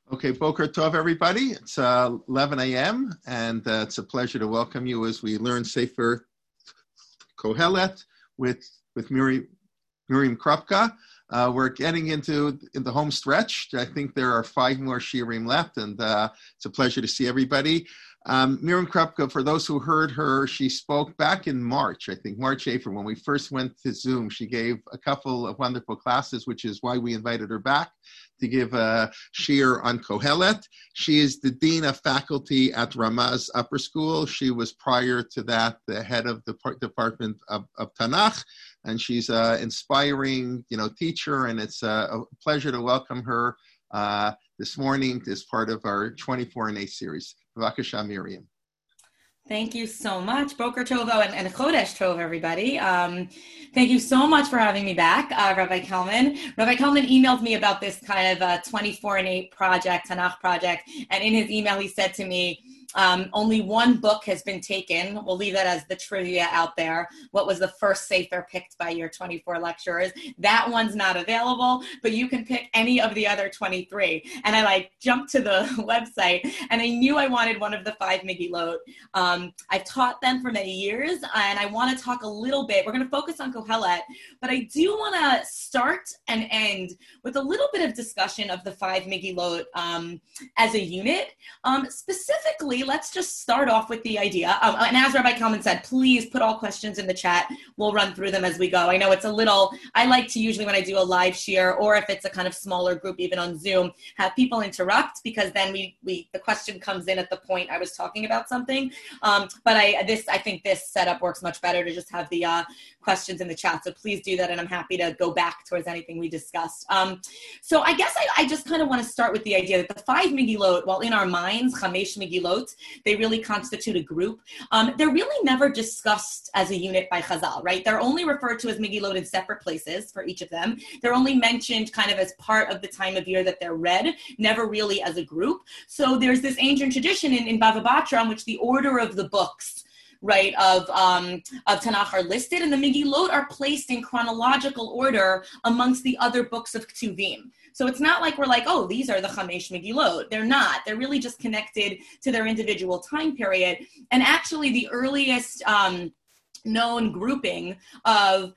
Okay, Boker Tov, everybody. It's 11 a.m., and it's a pleasure to welcome you as we learn Sefer Kohelet with Miriam Krupka. We're getting into the home stretch. I think there are 5 more shiurim left, and it's a pleasure to see everybody. Miriam Krupka, for those who heard her, she spoke back in March, I think, March, April, when we first went to Zoom. She gave a couple of wonderful classes, which is why we invited her back to give a shiur on Kohelet. She is the Dean of Faculty at Ramaz Upper School. She was prior to that the head of the Department of Tanakh, and she's an inspiring, teacher, and it's a pleasure to welcome her this morning as part of our 24 and 8 series. B'vakasha, Miriam. Thank you so much, Boker Tovo and Chodesh Tov, everybody. Thank you so much for having me back, Rabbi Kelman. Rabbi Kelman emailed me about this kind of 24 and 8 project, Tanakh project, and in his email he said to me, only one book has been taken. We'll leave that as the trivia out there. What was the first Sefer picked by your 24 lecturers? That one's not available, but you can pick any of the other 23. And I jumped to the website, and I knew I wanted one of the 5 Megillot. I've taught them for many years, and I want to talk a little bit. We're going to focus on Kohelet, but I do want to start and end with a little bit of discussion of the 5 Megillot as a unit. Specifically, let's just start off with the idea. And as Rabbi Kalman said, please put all questions in the chat. We'll run through them as we go. I know it's I like to usually when I do a live shiur, or if it's a kind of smaller group, even on Zoom, have people interrupt, because then the question comes in at the point I was talking about something. But I think this setup works much better to just have the questions in the chat. So please do that, and I'm happy to go back towards anything we discussed. So I guess I just kind of want to start with the idea that the 5 Megillot, while in our minds, Chamesh Megillot, they really constitute a group. They're really never discussed as a unit by Chazal, right? They're only referred to as Megillot in separate places for each of them. They're only mentioned kind of as part of the time of year that they're read, never really as a group. So there's this ancient tradition in Bava Batra in which the order of the books, right, of Tanakh are listed, and the Megillot are placed in chronological order amongst the other books of Ketuvim. So it's not like we're like, oh, these are the Chamesh Megillot. They're not. They're really just connected to their individual time period. And actually, the earliest known grouping of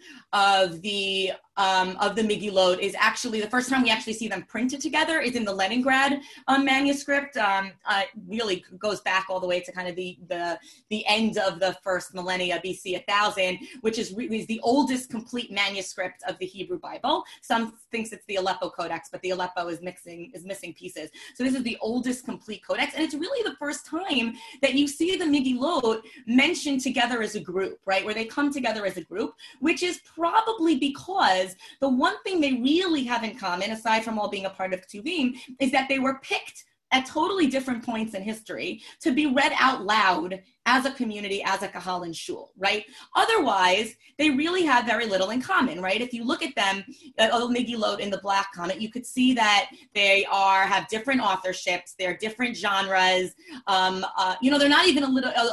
the Megillot is actually the first time we actually see them printed together is in the Leningrad manuscript. Really goes back all the way to kind of the end of the first millennia BC 1000, which is the oldest complete manuscript of the Hebrew Bible. Some thinks it's the Aleppo Codex, but the Aleppo is missing pieces. So this is the oldest complete codex, and it's really the first time that you see the Megillot mentioned together as a group, right, where they come together as a group, which is probably because the one thing they really have in common, aside from all being a part of Ketuvim, is that they were picked at totally different points in history to be read out loud as a community, as a kahal and shul, right? Otherwise, they really have very little in common, right? If you look at them, Megillot in the black comment, you could see that they have different authorships, they're different genres. They're not even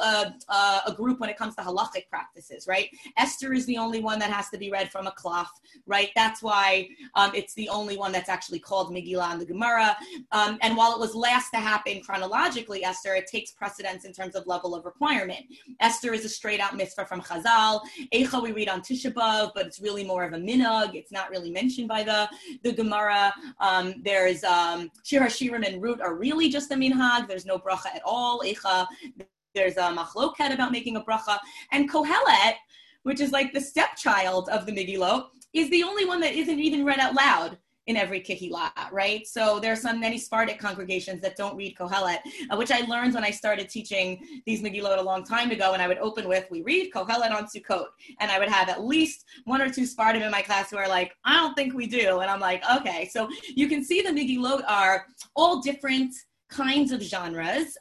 a group when it comes to halachic practices, right? Esther is the only one that has to be read from a cloth, right? That's why it's the only one that's actually called Megillah in the Gemara. And while it was last to happen chronologically, Esther, it takes precedence in terms of level of requirement. Esther is a straight out mitzvah from Chazal. Eicha we read on Tisha B'Av, but it's really more of a minhag. It's not really mentioned by the Gemara. There's Shir HaShirim and Ruth are really just a minhag. There's no bracha at all. Eicha, there's a machloket about making a bracha. And Kohelet, which is like the stepchild of the Megillot, is the only one that isn't even read out loud in every kehillah, right? So there are many Sephardic congregations that don't read Kohelet, which I learned when I started teaching these Megillot a long time ago, and I would open with, we read Kohelet on Sukkot. And I would have at least 1 or 2 Sephardim in my class who are like, I don't think we do. And I'm like, okay. So you can see the Megillot are all different kinds of genres.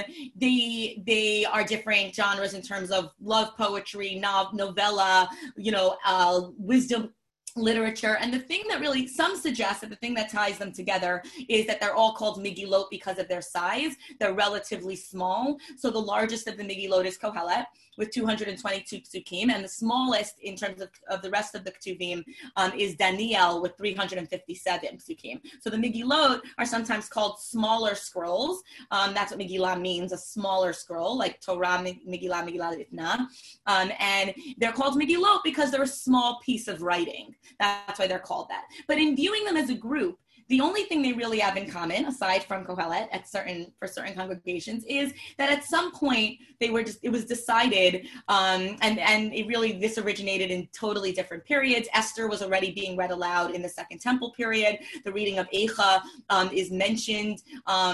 They are different genres in terms of love poetry, novella, wisdom literature. And the thing that really, some suggest that the thing that ties them together is that they're all called Megillot because of their size. They're relatively small. So the largest of the Megillot is Kohelet, with 222 psukim, and the smallest in terms of the rest of the Ketuvim is Daniel with 357 psukim. So the Megillot are sometimes called smaller scrolls. That's what Megillah means, a smaller scroll, like Torah, Megillah, Megillah Itna. And they're called Megillot because they're a small piece of writing. That's why they're called that. But in viewing them as a group, the only thing they really have in common, aside from Kohelet for certain congregations, is that at some point it was decided, and it really, this originated in totally different periods. Esther was already being read aloud in the Second Temple period. The reading of Eicha is mentioned,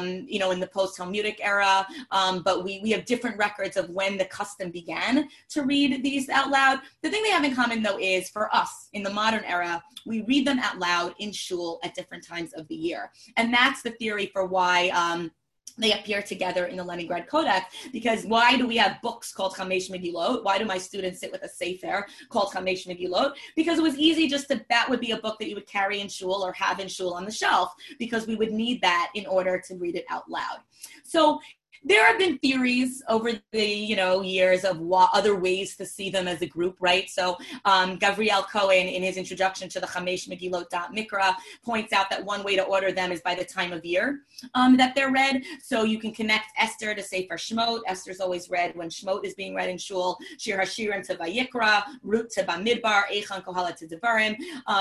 in the post-Talmudic era, but we have different records of when the custom began to read these out loud. The thing they have in common, though, is for us in the modern era, we read them out loud in shul at different times of the year. And that's the theory for why they appear together in the Leningrad Codex, because why do we have books called Chamesh Megillot? Why do my students sit with a sefer called Chamesh Megillot? Because it was easy that would be a book that you would carry in shul or have in shul on the shelf, because we would need that in order to read it out loud. So there have been theories over the years of other ways to see them as a group, right? So Gavriel Cohen, in his introduction to the Chamesh Megillot Mikra, points out that one way to order them is by the time of year that they're read. So you can connect Esther to Sefer Shemot. Esther's always read when Shemot is being read in shul. Shir HaShirim to Vayikra, Ruth to Bamidbar, Eichan Kohelet to Devarim.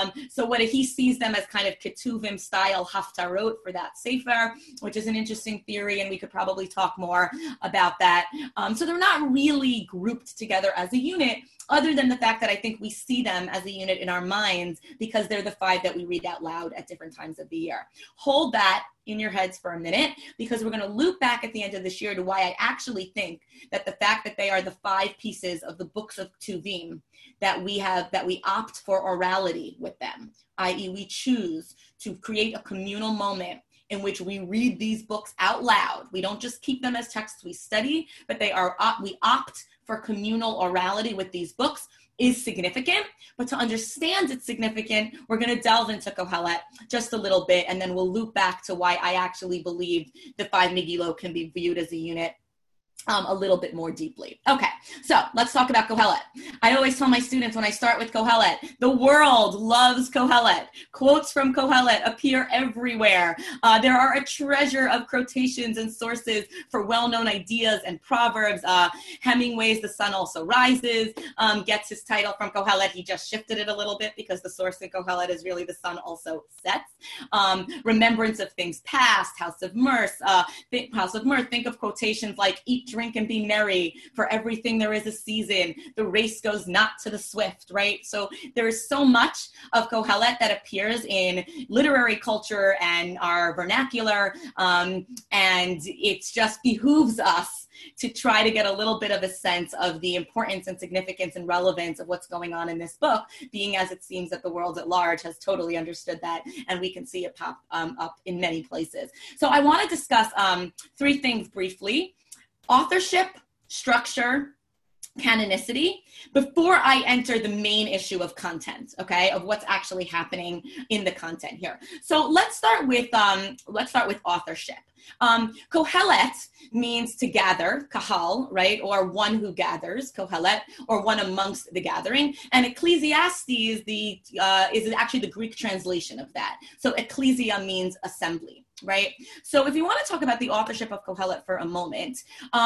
So what if he sees them as kind of Ketuvim style Haftarot for that Sefer, which is an interesting theory, and we could probably talk more about that. So they're not really grouped together as a unit, other than the fact that I think we see them as a unit in our minds because they're the 5 that we read out loud at different times of the year. Hold that in your heads for a minute, because we're going to loop back at the end of this year to why I actually think that the fact that they are the 5 pieces of the books of Ketuvim that we opt for orality with them, i.e. we choose to create a communal moment in which we read these books out loud. We don't just keep them as texts we study, but we opt for communal orality with these books is significant. But to understand it's significant, we're going to delve into Kohelet just a little bit, and then we'll loop back to why I actually believe the 5 Megillot can be viewed as a unit a little bit more deeply. Okay, so let's talk about Kohelet. I always tell my students when I start with Kohelet, the world loves Kohelet. Quotes from Kohelet appear everywhere. There are a treasure of quotations and sources for well-known ideas and proverbs. Hemingway's The Sun Also Rises gets his title from Kohelet. He just shifted it a little bit because the source in Kohelet is really The Sun Also Sets. Remembrance of Things Past, House of Mirth. Think of quotations like, eat, drink, and be merry. For everything there is a season. The race goes not to the swift, right? So there is so much of Kohelet that appears in literary culture and our vernacular, and it just behooves us to try to get a little bit of a sense of the importance and significance and relevance of what's going on in this book, being as it seems that the world at large has totally understood that, and we can see it pop up in many places. So I want to discuss 3 things briefly: authorship, structure, canonicity, before I enter the main issue of content, okay, of what's actually happening in the content here. So let's start with authorship. Kohelet means to gather, kahal, right, or one who gathers, kohelet, or one amongst the gathering. And Ecclesiastes is actually the Greek translation of that. So ecclesia means assembly. Right. So if you want to talk about the authorship of Kohelet for a moment,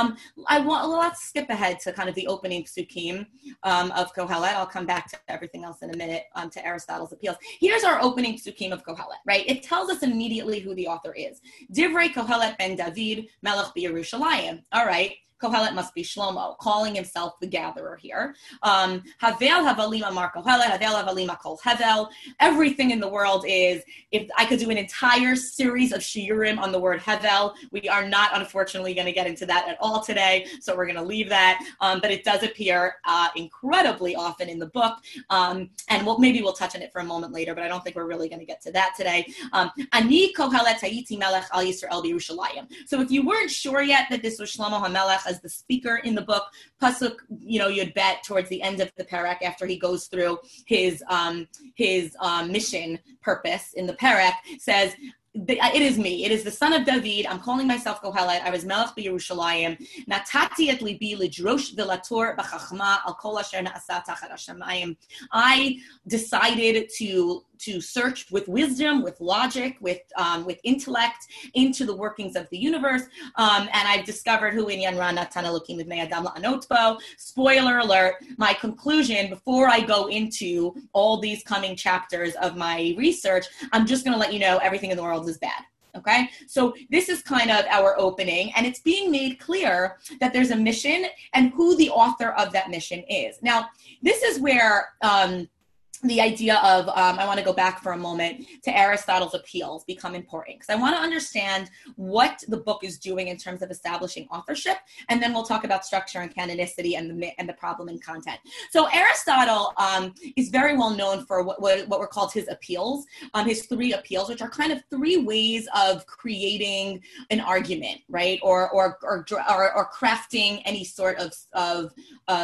let's skip ahead to kind of the opening psukim of Kohelet. I'll come back to everything else in a minute, to Aristotle's Appeals. Here's our opening psukim of Kohelet, right? It tells us immediately who the author is. Divrei Kohelet ben David, Melech b'Yerushalayim. All right. Kohelet must be Shlomo, calling himself the gatherer here. Havel Havalim Amar Kohelet, Havel Havalim Kol Hevel. Everything in the world is, if I could do an entire series of shiurim on the word Hevel. We are not, unfortunately, going to get into that at all today, so we're going to leave that. But it does appear incredibly often in the book, and maybe we'll touch on it for a moment later, but I don't think we're really going to get to that today. Ani Kohelet Hayiti Melech Al Yisrael B'Yerushalayim. So if you weren't sure yet that this was Shlomo HaMelech as the speaker in the book, pasuk, you'd bet towards the end of the parak, after he goes through his mission purpose in the parak, says, it is me. It is the son of David. I'm calling myself Kohelet. I was Melech b'Yerushalayim. Natati et libi lidrosh v'lator b'chachma al kol asher na'asa tachat hashamayim. I decided to search with wisdom, with logic, with intellect into the workings of the universe. And I've discovered hu inyan ra natan elokim livnei adam la'anot bo. Spoiler alert, my conclusion before I go into all these coming chapters of my research, I'm just going to let you know everything in the world is bad. Okay, so this is kind of our opening, and it's being made clear that there's a mission and who the author of that mission is. Now, this is where the idea of, I want to go back for a moment to Aristotle's appeals become important, because I want to understand what the book is doing in terms of establishing authorship, and then we'll talk about structure and canonicity and the problem in content. So Aristotle is very well known for what were called his appeals, his three appeals, which are kind of three ways of creating an argument, right, or crafting any sort of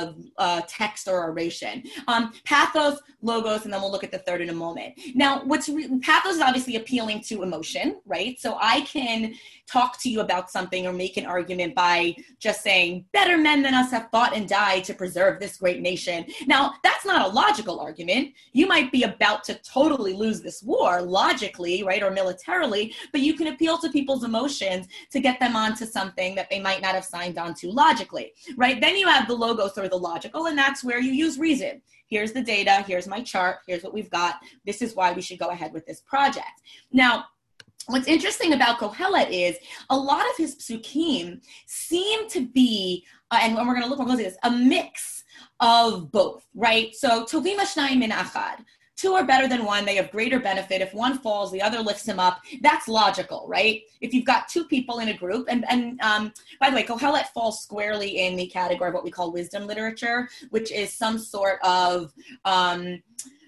text or oration. Pathos, logos, and then we'll look at the third in a moment. Now, pathos is obviously appealing to emotion, right? So I can talk to you about something or make an argument by just saying, better men than us have fought and died to preserve this great nation. Now, that's not a logical argument. You might be about to totally lose this war logically, right, or militarily, but you can appeal to people's emotions to get them onto something that they might not have signed on to logically, right? Then you have the logos or the logical, and that's where you use reason. Here's the data, here's my chart, here's what we've got. This is why we should go ahead with this project. Now, what's interesting about Kohelet is a lot of his psukim seem to be, and we're going to look more closely at this, a mix of both, right? So, Tovim Hashnayim min Achad. Two are better than one. They have greater benefit. If one falls, the other lifts him up. That's logical, right? If you've got two people in a group, and by the way, Kohelet falls squarely in the category of what we call wisdom literature, which is some sort of kind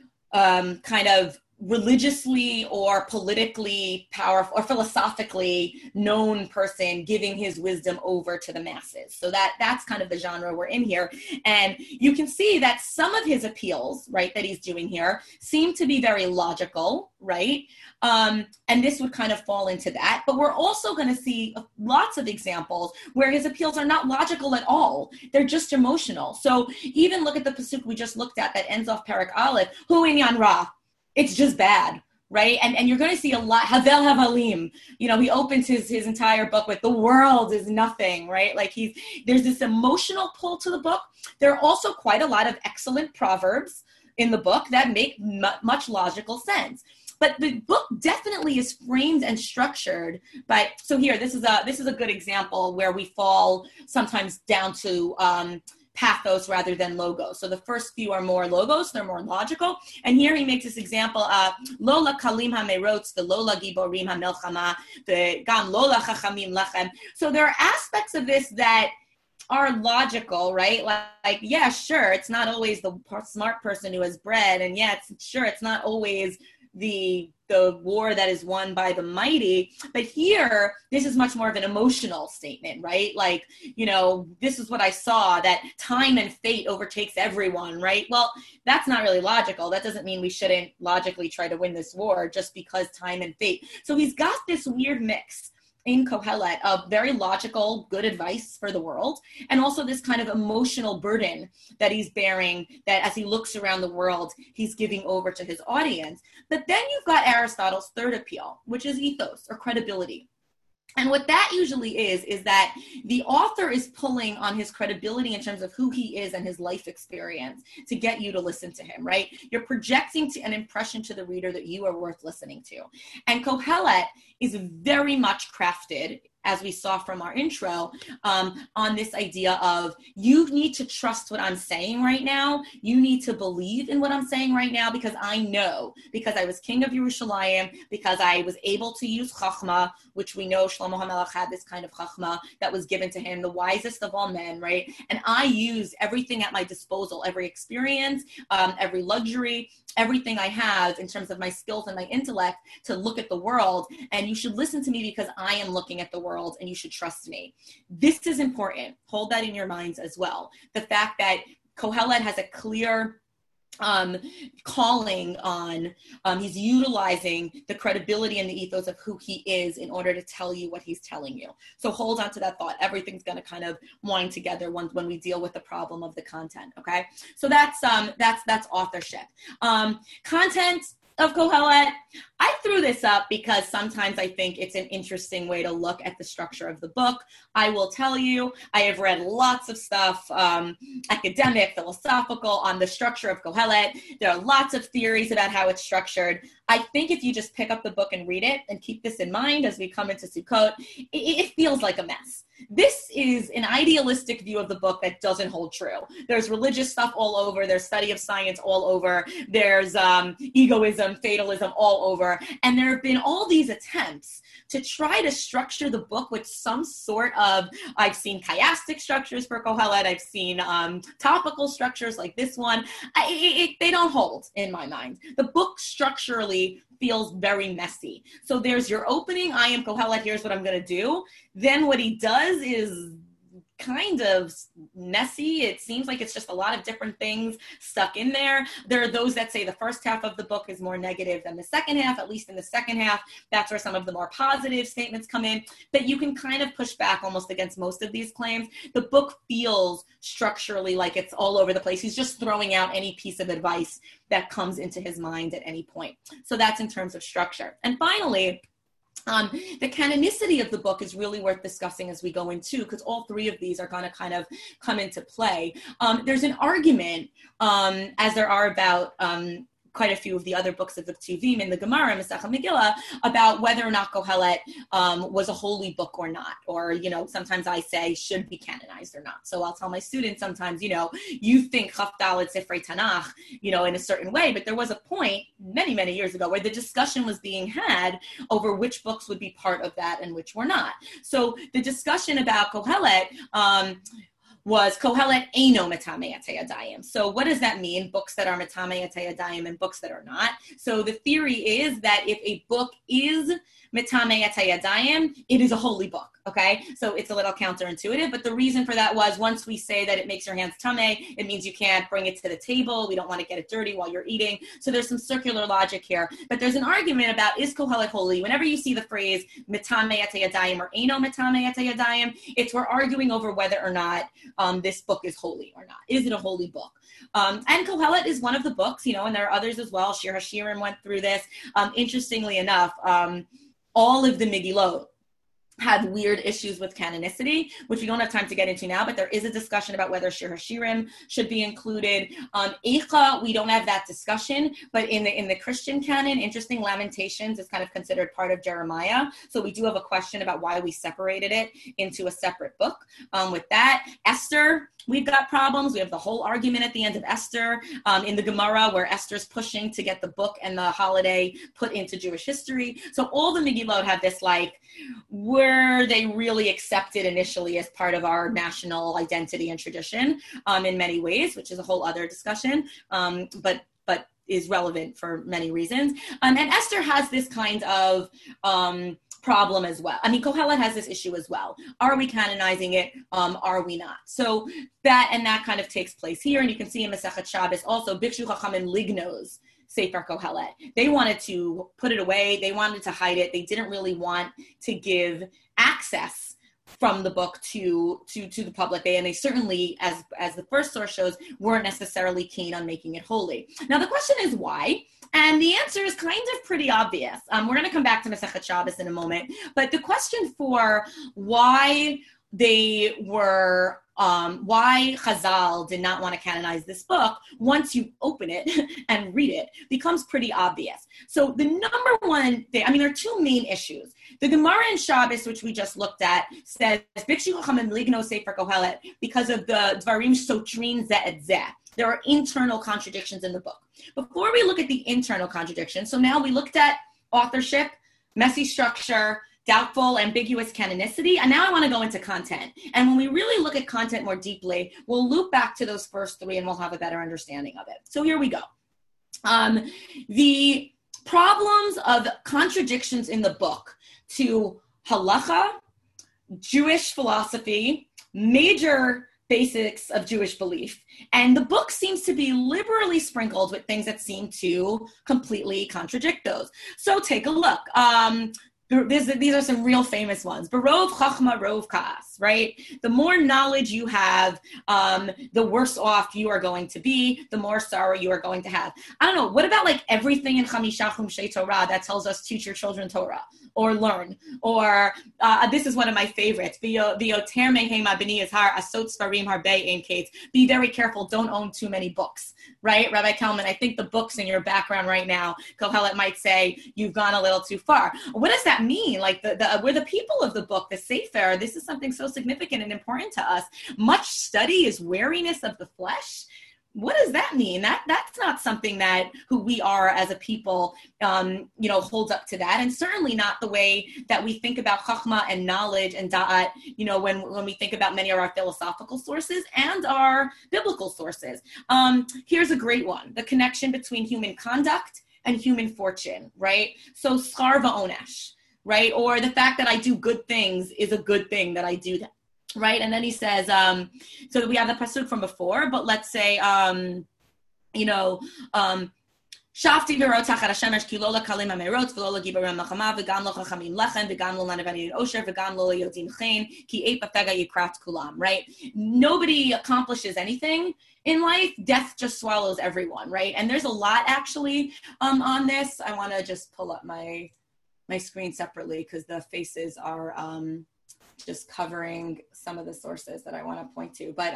of religiously or politically powerful or philosophically known person giving his wisdom over to the masses. So that's kind of the genre we're in here. And you can see that some of his appeals, right, that he's doing here seem to be very logical, right? And this would kind of fall into that. But we're also going to see lots of examples where his appeals are not logical at all. They're just emotional. So even look at the pasuk we just looked at that ends off Perek Aleph, hu inyan ra. It's just bad, right? And you're going to see a lot, Havel Havalim, he opens his entire book with the world is nothing, right? Like there's this emotional pull to the book. There are also quite a lot of excellent proverbs in the book that make much logical sense. But the book definitely is framed and structured by, so here, this is a good example where we fall sometimes down to pathos rather than logos. So the first few are more logos, they're more logical. And here he makes this example of Lola Kalim HaMerotz, the Lola Giborim HaMelchama, the Gam Lola Chachamim Lechem. So there are aspects of this that are logical, right? Like, yeah, sure, it's not always the smart person who has bread, and yeah, it's not always the war that is won by the mighty, but here this is much more of an emotional statement, right? Like, this is what I saw, that time and fate overtakes everyone, right? Well, that's not really logical. That doesn't mean we shouldn't logically try to win this war just because time and fate. So he's got this weird mix in Kohelet of very logical, good advice for the world, and also this kind of emotional burden that he's bearing, that as he looks around the world, he's giving over to his audience. But then you've got Aristotle's third appeal, which is ethos or credibility. And what that usually is that the author is pulling on his credibility in terms of who he is and his life experience to get you to listen to him, right? You're projecting an impression to the reader that you are worth listening to. And Kohelet is very much crafted, as we saw from our intro, on this idea of you need to trust what I'm saying right now. You need to believe in what I'm saying right now because I know, because I was king of Yerushalayim, because I was able to use Chachma, which we know Shlomo HaMelech had this kind of Chachma that was given to him, the wisest of all men, right? And I used everything at my disposal, every experience, every luxury, everything I have in terms of my skills and my intellect to look at the world. And you should listen to me because I am looking at the world and you should trust me. This is important. Hold that in your minds as well. The fact that Kohelet has a clear calling on, he's utilizing the credibility and the ethos of who he is in order to tell you what he's telling you. So hold on to that thought. Everything's going to kind of wind together when we deal with the problem of the content. Okay. So that's authorship. Content of Kohelet. I threw this up because sometimes I think it's an interesting way to look at the structure of the book. I will tell you, I have read lots of stuff, academic, philosophical, on the structure of Kohelet. There are lots of theories about how it's structured. I think if you just pick up the book and read it, and keep this in mind as we come into Sukkot, it feels like a mess. This is an idealistic view of the book that doesn't hold true. There's religious stuff all over. There's study of science all over. There's egoism, fatalism all over. And there have been all these attempts to try to structure the book with some sort of, I've seen chiastic structures for Kohelet. I've seen topical structures like this one. They don't hold in my mind. The book structurally feels very messy. So there's your opening, I am Kohelet, here's what I'm going to do. Then what he does is kind of messy. It seems like it's just a lot of different things stuck in there. There are those that say the first half of the book is more negative than the second half. At least in the second half, that's where some of the more positive statements come in. But you can kind of push back almost against most of these claims. The book feels structurally like it's all over the place. He's just throwing out any piece of advice that comes into his mind at any point. So that's in terms of structure. And finally, the canonicity of the book is really worth discussing as we go into, because all three of these are going to kind of come into play. There's an argument, as there are about quite a few of the other books of the Ktuvim in the Gemara, Masechet Megillah, about whether or not Kohelet was a holy book or not. Or, sometimes I say should be canonized or not. So I'll tell my students sometimes, you think Chaf Dalet Sifrei Tanakh, in a certain way, but there was a point many, many years ago where the discussion was being had over which books would be part of that and which were not. So the discussion about Kohelet, was Kohelet Eino Metamei Yadayim. So what does that mean? Books that are Metamei Yadayim and books that are not. So the theory is that if a book is Metamei Yadayim, it is a holy book. Okay, so it's a little counterintuitive, but the reason for that was once we say that it makes your hands tamei, it means you can't bring it to the table. We don't want to get it dirty while you're eating. So there's some circular logic here. But there's an argument about, is Kohelet holy? Whenever you see the phrase metamei yadayim or eino metamei yadayim, it's we're arguing over whether or not this book is holy or not. Is it a holy book? And Kohelet is one of the books, and there are others as well. Shir HaShirim went through this. Interestingly enough, all of the Megillot have weird issues with canonicity, which we don't have time to get into now, but there is a discussion about whether Shir HaShirim should be included. Eicha, we don't have that discussion, but in the Christian canon, interesting, Lamentations is kind of considered part of Jeremiah. So we do have a question about why we separated it into a separate book. With that, Esther, we've got problems. We have the whole argument at the end of Esther in the Gemara where Esther's pushing to get the book and the holiday put into Jewish history. So all the Megillot have this were they really accepted initially as part of our national identity and tradition in many ways, which is a whole other discussion, but is relevant for many reasons. And Esther has this kind of problem as well. I mean, Kohelet has this issue as well. Are we canonizing it? Are we not? So that kind of takes place here. And you can see in Masechet Shabbos also, Bikshu Chachamim Lignos Sefer Kohelet. They wanted to put it away. They wanted to hide it. They didn't really want to give access from the book to the public. And they certainly, as the first source shows, weren't necessarily keen on making it holy. Now, the question is why? And the answer is kind of pretty obvious. We're going to come back to Masechet Shabbos in a moment. But the question for why they were why Chazal did not want to canonize this book, once you open it and read it, becomes pretty obvious. So the number one thing, there are two main issues. The Gemara in Shabbos, which we just looked at, says, Bikshu Chachamim Ligno Sefer Kohelet, because of the Dvarim Sotrin Zeh et Zeh. There are internal contradictions in the book. Before we look at the internal contradictions, so now we looked at authorship, messy structure, doubtful, ambiguous canonicity, and now I want to go into content. And when we really look at content more deeply, we'll loop back to those first three and we'll have a better understanding of it. So here we go. The problems of contradictions in the book to halacha, Jewish philosophy, major basics of Jewish belief. And the book seems to be liberally sprinkled with things that seem to completely contradict those. So take a look. These are some real famous ones. Barov chachma rov kaas, right? The more knowledge you have, the worse off you are going to be, the more sorrow you are going to have. I don't know. What about like everything in Chamisha Chumshei Torah that tells us teach your children Torah or learn? Or this is one of my favorites. Be very careful. Don't own too many books, right? Rabbi Kalman, I think the books in your background right now, Kohelet might say you've gone a little too far. What does that mean? Like we're the people of the book, the Sefer. This is something so significant and important to us. Much study is weariness of the flesh. What does that mean? That's not something that who we are as a people, holds up to that, and certainly not the way that we think about chachma and knowledge and da'at. When we think about many of our philosophical sources and our biblical sources. Here's a great one: the connection between human conduct and human fortune, right? So schar va'onesh, right? Or the fact that I do good things is a good thing that I do that, right? And then he says, so we have the pasuk from before, but let's say, Shafti v'ro tachat hashemesh ki lo lakalim hamerot v'lo lagibarim machama v'gam lo chachamim lechem v'gam lo lanavanid osher v'gam lo yodim chen ki eit b'pega yikrat kulam, right? Nobody accomplishes anything in life. Death just swallows everyone, right? And there's a lot actually on this. I want to just pull up my screen separately because the faces are just covering some of the sources that I want to point to. But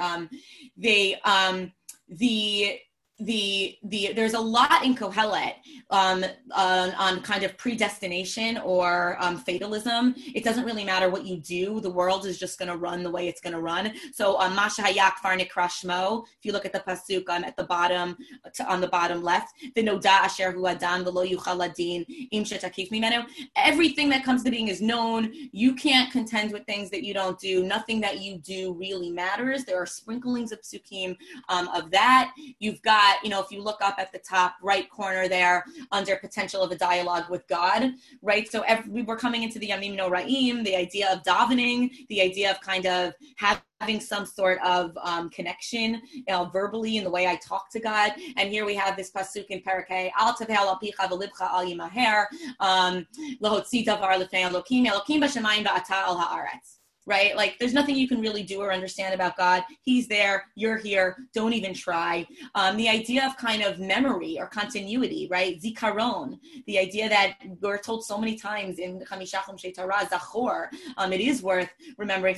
there's a lot in Kohelet on kind of predestination or fatalism. It doesn't really matter what you do. The world is just going to run the way it's going to run. So Masha Hayak Far Nikra Shmo, if you look at the pasuk at the bottom, on the bottom left, the Noda Asher Hu Adan V'lo Yuchal Adin Im Shetakif Mimenu. Everything that comes to being is known. You can't contend with things that you don't do. Nothing that you do really matters. There are sprinklings of psukim of that. You've got, if you look up at the top right corner there under potential of a dialogue with God, right? So we're coming into the Yamim Noraim, the idea of davening, the idea of kind of having some sort of connection verbally in the way I talk to God. And here we have this pasuk in Parakeh, Al taveh al picha v'libcha al yimaher, lahotzi davar l'fnei Elokim, Elokim b'shamayim v'ata al haaretz. Right? Like there's nothing you can really do or understand about God. He's there, you're here, don't even try. The idea of kind of memory or continuity, right? Zikaron, the idea that we're told so many times in Chamisha Chumshei Torah, Zachor, it is worth remembering.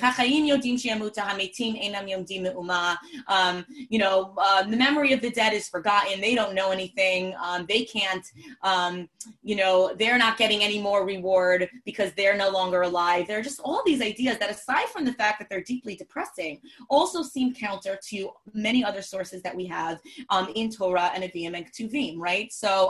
The memory of the dead is forgotten. They don't know anything. They can't, they're not getting any more reward because they're no longer alive. There are just all these ideas that, aside from the fact that they're deeply depressing, also seem counter to many other sources that we have in Torah and Nevi'im and Ketuvim, right? So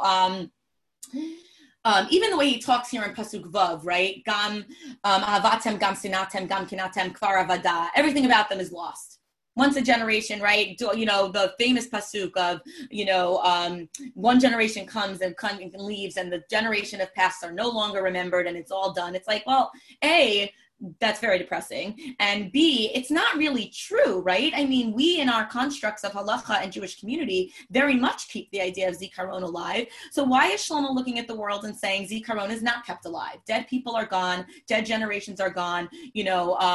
even the way he talks here in Pasuk Vav, right? Gam ahavatem, gam sinatem, gam kinatem, kvar avada. Everything about them is lost. Once a generation, right? The famous pasuk of, one generation comes and leaves, and the generation of past are no longer remembered, and it's all done. It's like, well, A, that's very depressing. And B, it's not really true, right? I mean, we in our constructs of halacha and Jewish community very much keep the idea of zikaron alive. So why is Shlomo looking at the world and saying zikaron is not kept alive? Dead people are gone. Dead generations are gone. The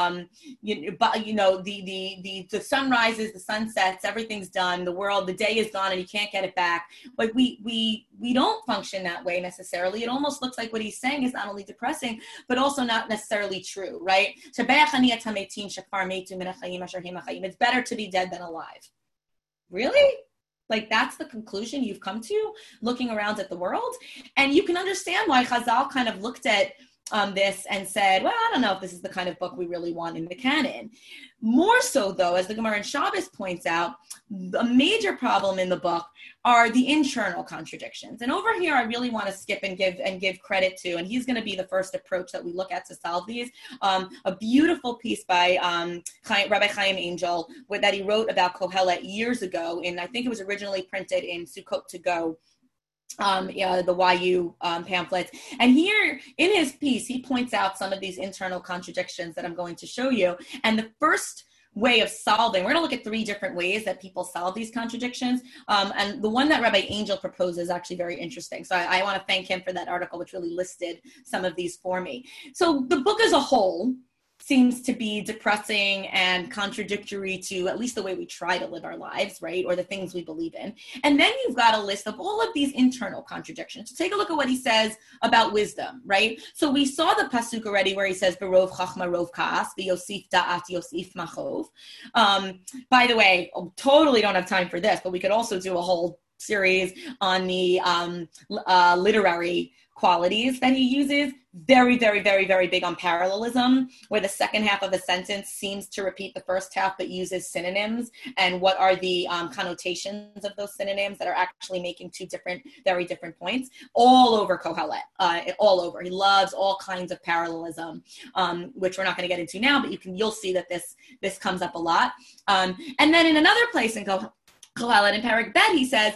sun rises, the sun sets, everything's done. The day is gone, and you can't get it back. Like we don't function that way necessarily. It almost looks like what he's saying is not only depressing, but also not necessarily true. Right? It's better to be dead than alive. Really? Like that's the conclusion you've come to looking around at the world? And you can understand why Chazal kind of looked at this and said, well, I don't know if this is the kind of book we really want in the canon. More so, though, as the Gemara in Shabbos points out, a major problem in the book are the internal contradictions. And over here, I really want to skip and give credit to, and he's going to be the first approach that we look at to solve these, a beautiful piece by Rabbi Chaim Angel that he wrote about Kohelet years ago, and I think it was originally printed in Sukkot to Go, the YU pamphlets. And here in his piece, he points out some of these internal contradictions that I'm going to show you. And the first way of solving. We're going to look at 3 different ways that people solve these contradictions. And the one that Rabbi Angel proposes is actually very interesting. So I want to thank him for that article, which really listed some of these for me. So the book as a whole seems to be depressing and contradictory to at least the way we try to live our lives, right? Or the things we believe in. And then you've got a list of all of these internal contradictions. So take a look at what he says about wisdom, right? So we saw the pasuk already where he says, Berov chachma rov kaas, v'yosif da'at yosif machov. By the way, totally don't have time for this, but we could also do a whole series on the literary qualities that he uses. Very, very, very, very big on parallelism, where the second half of a sentence seems to repeat the first half, but uses synonyms, and what are the connotations of those synonyms that are actually making 2 very different points, all over Kohelet, all over. He loves all kinds of parallelism, which we're not going to get into now, but you'll see that this comes up a lot. And then in another place in Kohelet in Perek Bet, he says,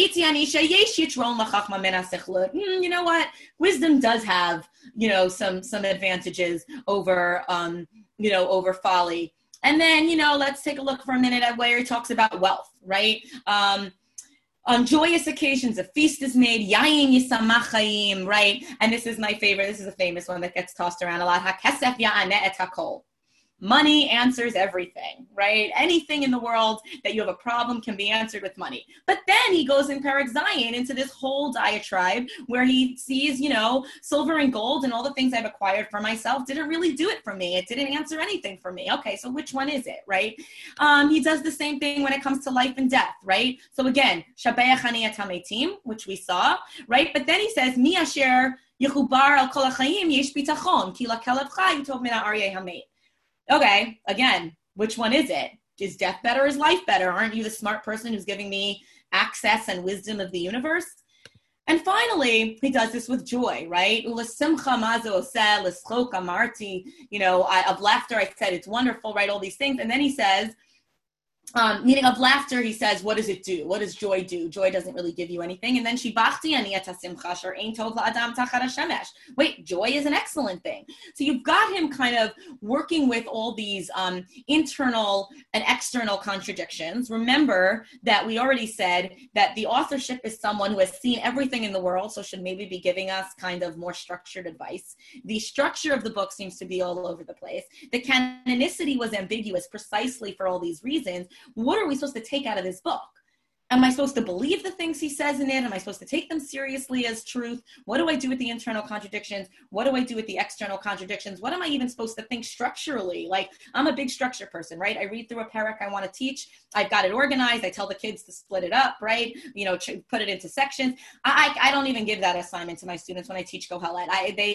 you know what? Wisdom does have, some advantages over, over folly. And then, let's take a look for a minute at where he talks about wealth, right? On joyous occasions, a feast is made, yayin yisamach chayim, right? And this is my favorite. This is a famous one that gets tossed around a lot. Hakesef ya'aneh et hakol. Money answers everything, right? Anything in the world that you have a problem can be answered with money. But then he goes in Perek Zayin into this whole diatribe where he sees, silver and gold and all the things I've acquired for myself didn't really do it for me. It didn't answer anything for me. Okay, so which one is it, right? He does the same thing when it comes to life and death, right? So again, Shabeach Haniyat HaMetim, which we saw, right? But then he says, Mi asher yechubar al kol hachayim yesh bitachon, ki lakelev chai utov min ha'aryeh hamet. Okay, again, which one is it? Is death better or is life better? Aren't you the smart person who's giving me access and wisdom of the universe? And finally, he does this with joy, right? Of laughter, I said it's wonderful, right? All these things. And then he says, meaning of laughter, he says, what does it do? What does joy do? Joy doesn't really give you anything. And then wait, joy is an excellent thing. So you've got him kind of working with all these internal and external contradictions. Remember that we already said that the authorship is someone who has seen everything in the world, so should maybe be giving us kind of more structured advice. The structure of the book seems to be all over the place. The canonicity was ambiguous precisely for all these reasons. What are we supposed to take out of this book? Am I supposed to believe the things he says in it? Am I supposed to take them seriously as truth? What do I do with the internal contradictions? What do I do with the external contradictions? What am I even supposed to think structurally? Like, I'm a big structure person, right? I read through a parak I want to teach. I've got it organized. I tell the kids to split it up, right? Put it into sections. I don't even give that assignment to my students when I teach Kohelet.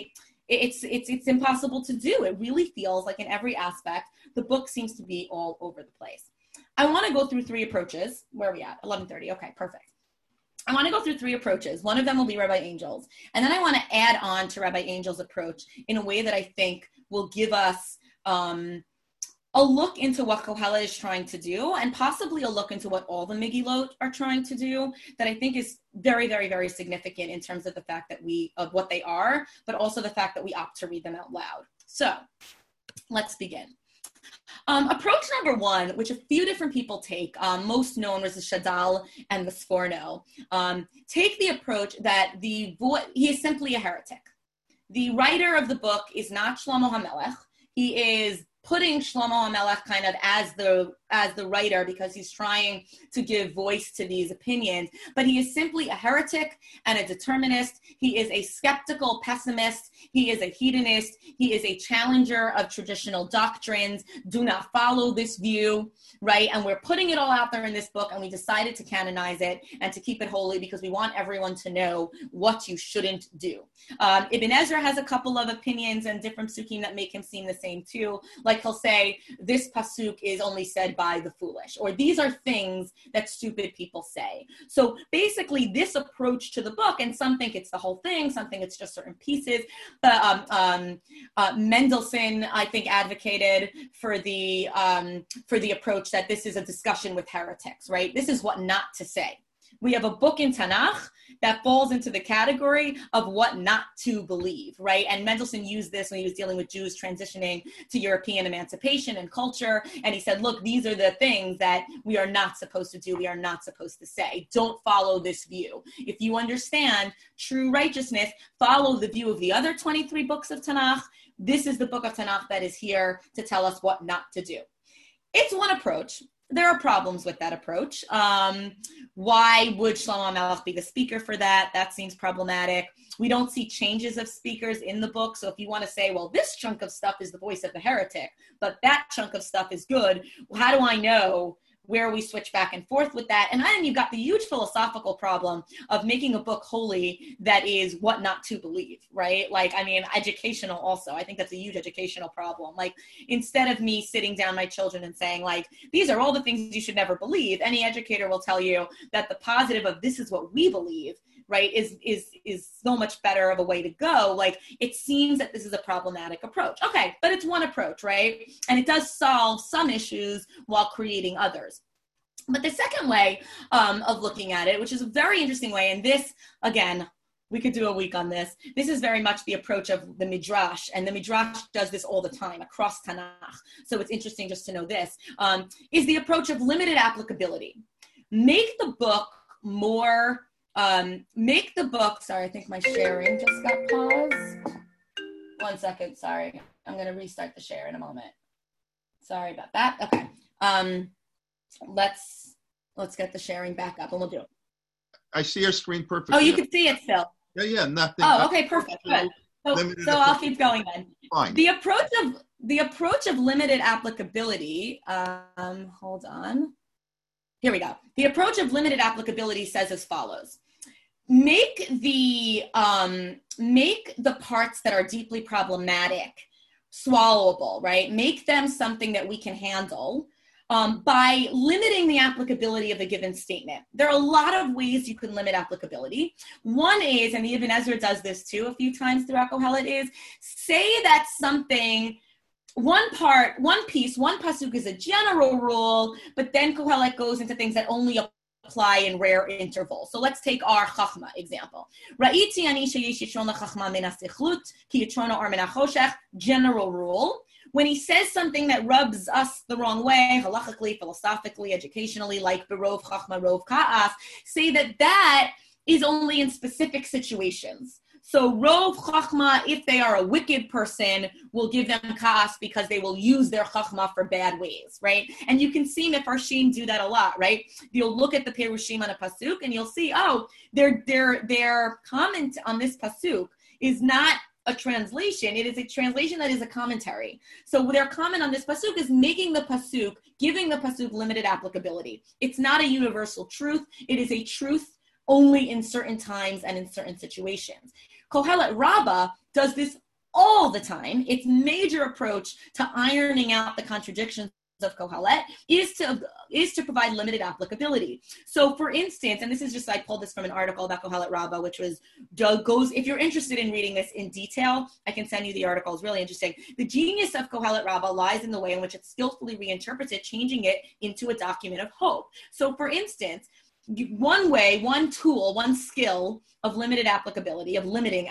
It's impossible to do. It really feels like in every aspect, the book seems to be all over the place. I want to go through 3 approaches. Where are we at? 11:30. Okay, perfect. I want to go through 3 approaches. One of them will be Rabbi Angel's. And then I want to add on to Rabbi Angel's approach in a way that I think will give us a look into what Kohelet is trying to do, and possibly a look into what all the Megillot are trying to do, that I think is very, very, very significant in terms of the fact that of what they are, but also the fact that we opt to read them out loud. So let's begin. Approach number 1, which a few different people take, most known was the Shadal and the Sforno, take the approach that he is simply a heretic. The writer of the book is not Shlomo HaMelech. He is putting Shlomo HaMelech kind of as the writer because he's trying to give voice to these opinions, but he is simply a heretic and a determinist. He is a skeptical pessimist. He is a hedonist. He is a challenger of traditional doctrines. Do not follow this view, right? And we're putting it all out there in this book, and we decided to canonize it and to keep it holy because we want everyone to know what you shouldn't do. Ibn Ezra has a couple of opinions and different psukim that make him seem the same too. Like he'll say, this pasuk is only said by the foolish, or these are things that stupid people say. So basically this approach to the book, and some think it's the whole thing, some think it's just certain pieces, but Mendelssohn, I think, advocated for the approach that this is a discussion with heretics, right? This is what not to say. we have a book in Tanakh that falls into the category of what not to believe, right? And Mendelssohn used this when he was dealing with Jews transitioning to European emancipation and culture. And he said, look, these are the things that we are not supposed to do. We are not supposed to say. Don't follow this view. If you understand true righteousness, follow the view of the other 23 books of Tanakh. This is the book of Tanakh that is here to tell us what not to do. It's one approach. There are problems with that approach. Why would Shlomo HaMelech be the speaker for that? That seems problematic. We don't see changes of speakers in the book. So if you want to say, well, this chunk of stuff is the voice of the heretic, but that chunk of stuff is good, well, how do I know where we switch back and forth with that? And then you've got the huge philosophical problem of making a book holy that is what not to believe, right? Like, I mean, educational also. I think that's a huge educational problem. Like, instead of me sitting down my children and saying, like, these are all the things you should never believe, any educator will tell you that the positive of this is what we believe, right, is so much better of a way to go. Like, it seems that this is a problematic approach. Okay, but it's one approach, right? And it does solve some issues while creating others. But the second way of looking at it, which is a very interesting way, and this, again, we could do a week on this. This is very much the approach of the Midrash, and the Midrash does this all the time across Tanakh. So it's interesting just to know this, is the approach of limited applicability. Make the book more... sorry, I think my sharing just got paused. 1 second, sorry. I'm going to restart the share in a moment. Sorry about that. Okay. Let's get the sharing back up and we'll do it. I see your screen perfectly. Oh, you can see it still. Yeah, nothing. Oh, okay, perfect. Good. So I'll keep going then. Fine. The approach of limited applicability, hold on. Here we go. The approach of limited applicability says as follows. Make the parts that are deeply problematic swallowable, right? Make them something that we can handle by limiting the applicability of a given statement. There are a lot of ways you can limit applicability. One is, and Ibn Ezra does this too a few times throughout Kohelet, is say that something, one piece, one pasuk is a general rule, but then Kohelet goes into things that only apply in rare intervals. So let's take our Chachma example. Ra'iti ani sheyesh yitron lachachma min hasichlut ki yitrono ar min hachoshech, general rule. When he says something that rubs us the wrong way, halachically, philosophically, educationally, like berov chachma, rov ka'as, say that is only in specific situations. So Rov Chachma, if they are a wicked person, will give them Ka'as because they will use their Chachma for bad ways, right? And you can see Mefarshim do that a lot, right? You'll look at the Perushim on a Pasuk and you'll see, their comment on this Pasuk is not a translation. It is a translation that is a commentary. So their comment on this Pasuk is making the Pasuk, giving the Pasuk limited applicability. It's not a universal truth. It is a truth only in certain times and in certain situations. Kohelet Rabbah does this all the time. Its major approach to ironing out the contradictions of Kohelet is to provide limited applicability. So for instance, and this is just, I pulled this from an article about Kohelet Rabbah, which goes, if you're interested in reading this in detail, I can send you the article. It's really interesting. The genius of Kohelet Rabbah lies in the way in which it skillfully reinterprets it, changing it into a document of hope. So for instance, one way, one tool, one skill of limiting applicability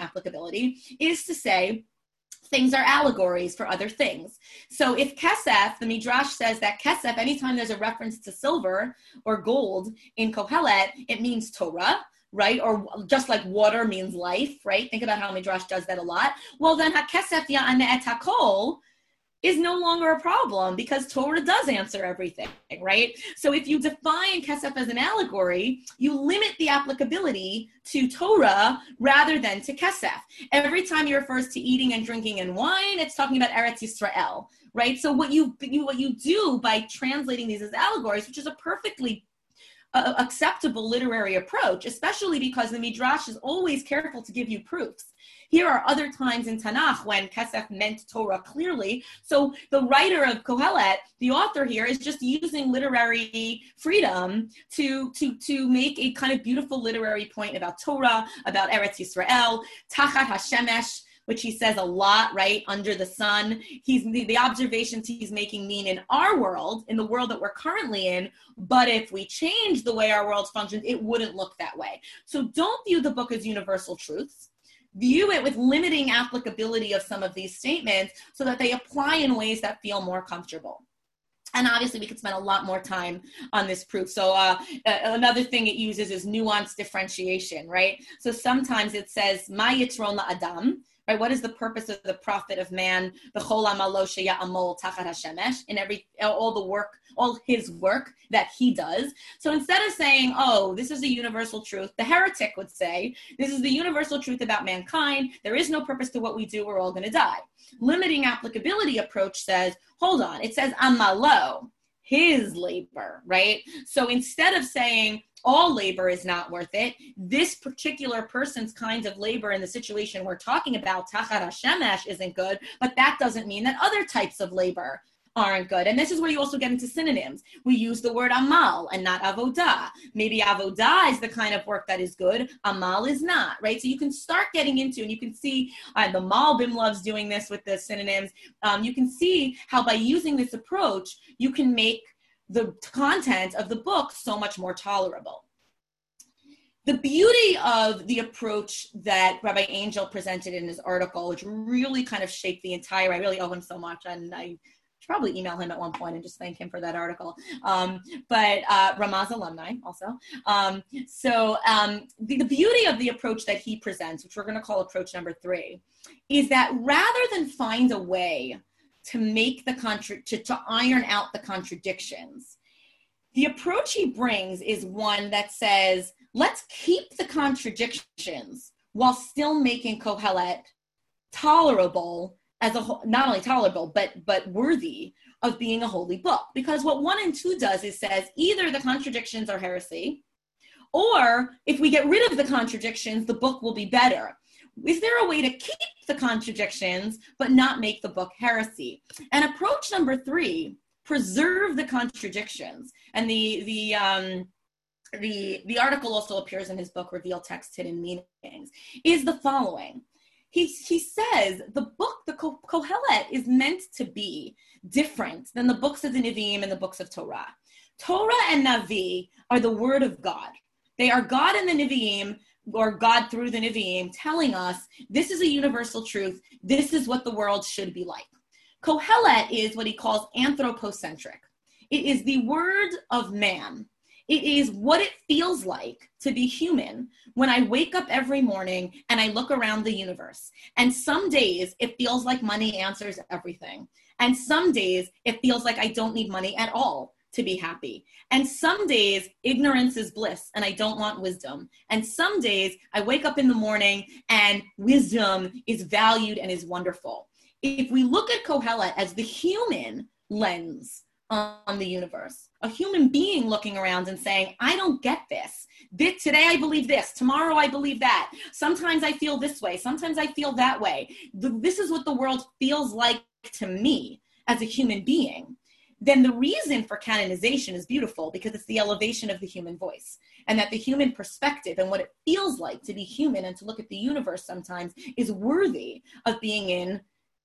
is to say things are allegories for other things. So if kesef, the Midrash says that kesef, anytime there's a reference to silver or gold in Kohelet, it means Torah, right? Or just like water means life, right? Think about how Midrash does that a lot. Well, then hakesef ya'aneh et hakol is no longer a problem because Torah does answer everything, right? So if you define kesef as an allegory, you limit the applicability to Torah rather than to kesef. Every time he refers to eating and drinking and wine, it's talking about Eretz Yisrael, right? So what you do by translating these as allegories, which is a perfectly acceptable literary approach, especially because the Midrash is always careful to give you proofs. Here are other times in Tanakh when kesef meant Torah clearly. So the writer of Kohelet, the author here, is just using literary freedom to make a kind of beautiful literary point about Torah, about Eretz Yisrael, Tachat Hashemesh, which he says a lot, right, under the sun. He's the observations he's making mean in our world, in the world that we're currently in, but if we change the way our world functions, it wouldn't look that way. So don't view the book as universal truths. View it with limiting applicability of some of these statements so that they apply in ways that feel more comfortable. And obviously, we could spend a lot more time on this proof. So another thing it uses is nuanced differentiation, right? So sometimes it says, Ma yitron la'adam, right? What is the purpose of the prophet of man? B'chol amalo sheya'amol tachat hashemesh, in all his work that he does. So instead of saying, oh, this is a universal truth, the heretic would say, this is the universal truth about mankind. There is no purpose to what we do. We're all going to die. Limiting applicability approach says, hold on, it says amalo, his labor, right? So instead of saying all labor is not worth it, this particular person's kind of labor in the situation we're talking about, tachat hashemesh, isn't good, but that doesn't mean that other types of labor aren't good. And this is where you also get into synonyms. We use the word amal and not avodah. Maybe avodah is the kind of work that is good. Amal is not, right? So you can start getting into, and you can see the Malbim loves doing this with the synonyms. You can see how by using this approach, you can make the content of the book so much more tolerable. The beauty of the approach that Rabbi Angel presented in his article, which really kind of shaped the entire, I really owe him so much, and I should probably email him at one point and just thank him for that article. But Ramaz alumni also. The beauty of the approach that he presents, which we're going to call approach number 3, is that rather than find a way to make to iron out the contradictions, the approach he brings is one that says, let's keep the contradictions while still making Kohelet tolerable as a whole, not only tolerable, but worthy of being a holy book. Because what 1 and 2 does is says either the contradictions are heresy, or if we get rid of the contradictions, the book will be better. Is there a way to keep the contradictions but not make the book heresy? And approach number 3, preserve the contradictions. And the article also appears in his book, Reveal Text, Hidden Meanings, is the following. He says the book, the Kohelet, is meant to be different than the books of the Nevi'im and the books of Torah. Torah and Navi are the word of God. They are God in the Nevi'im, or God through the Nevi'im, telling us this is a universal truth. This is what the world should be like. Kohelet is what he calls anthropocentric. It is the word of man. It is what it feels like to be human when I wake up every morning and I look around the universe. And some days it feels like money answers everything. And some days it feels like I don't need money at all to be happy. And some days ignorance is bliss and I don't want wisdom. And some days I wake up in the morning and wisdom is valued and is wonderful. If we look at Kohelet as the human lens on the universe, a human being looking around and saying, I don't get this. Today I believe this. Tomorrow I believe that. Sometimes I feel this way. Sometimes I feel that way. This is what the world feels like to me as a human being. Then the reason for canonization is beautiful because it's the elevation of the human voice, and that the human perspective and what it feels like to be human and to look at the universe sometimes is worthy of being in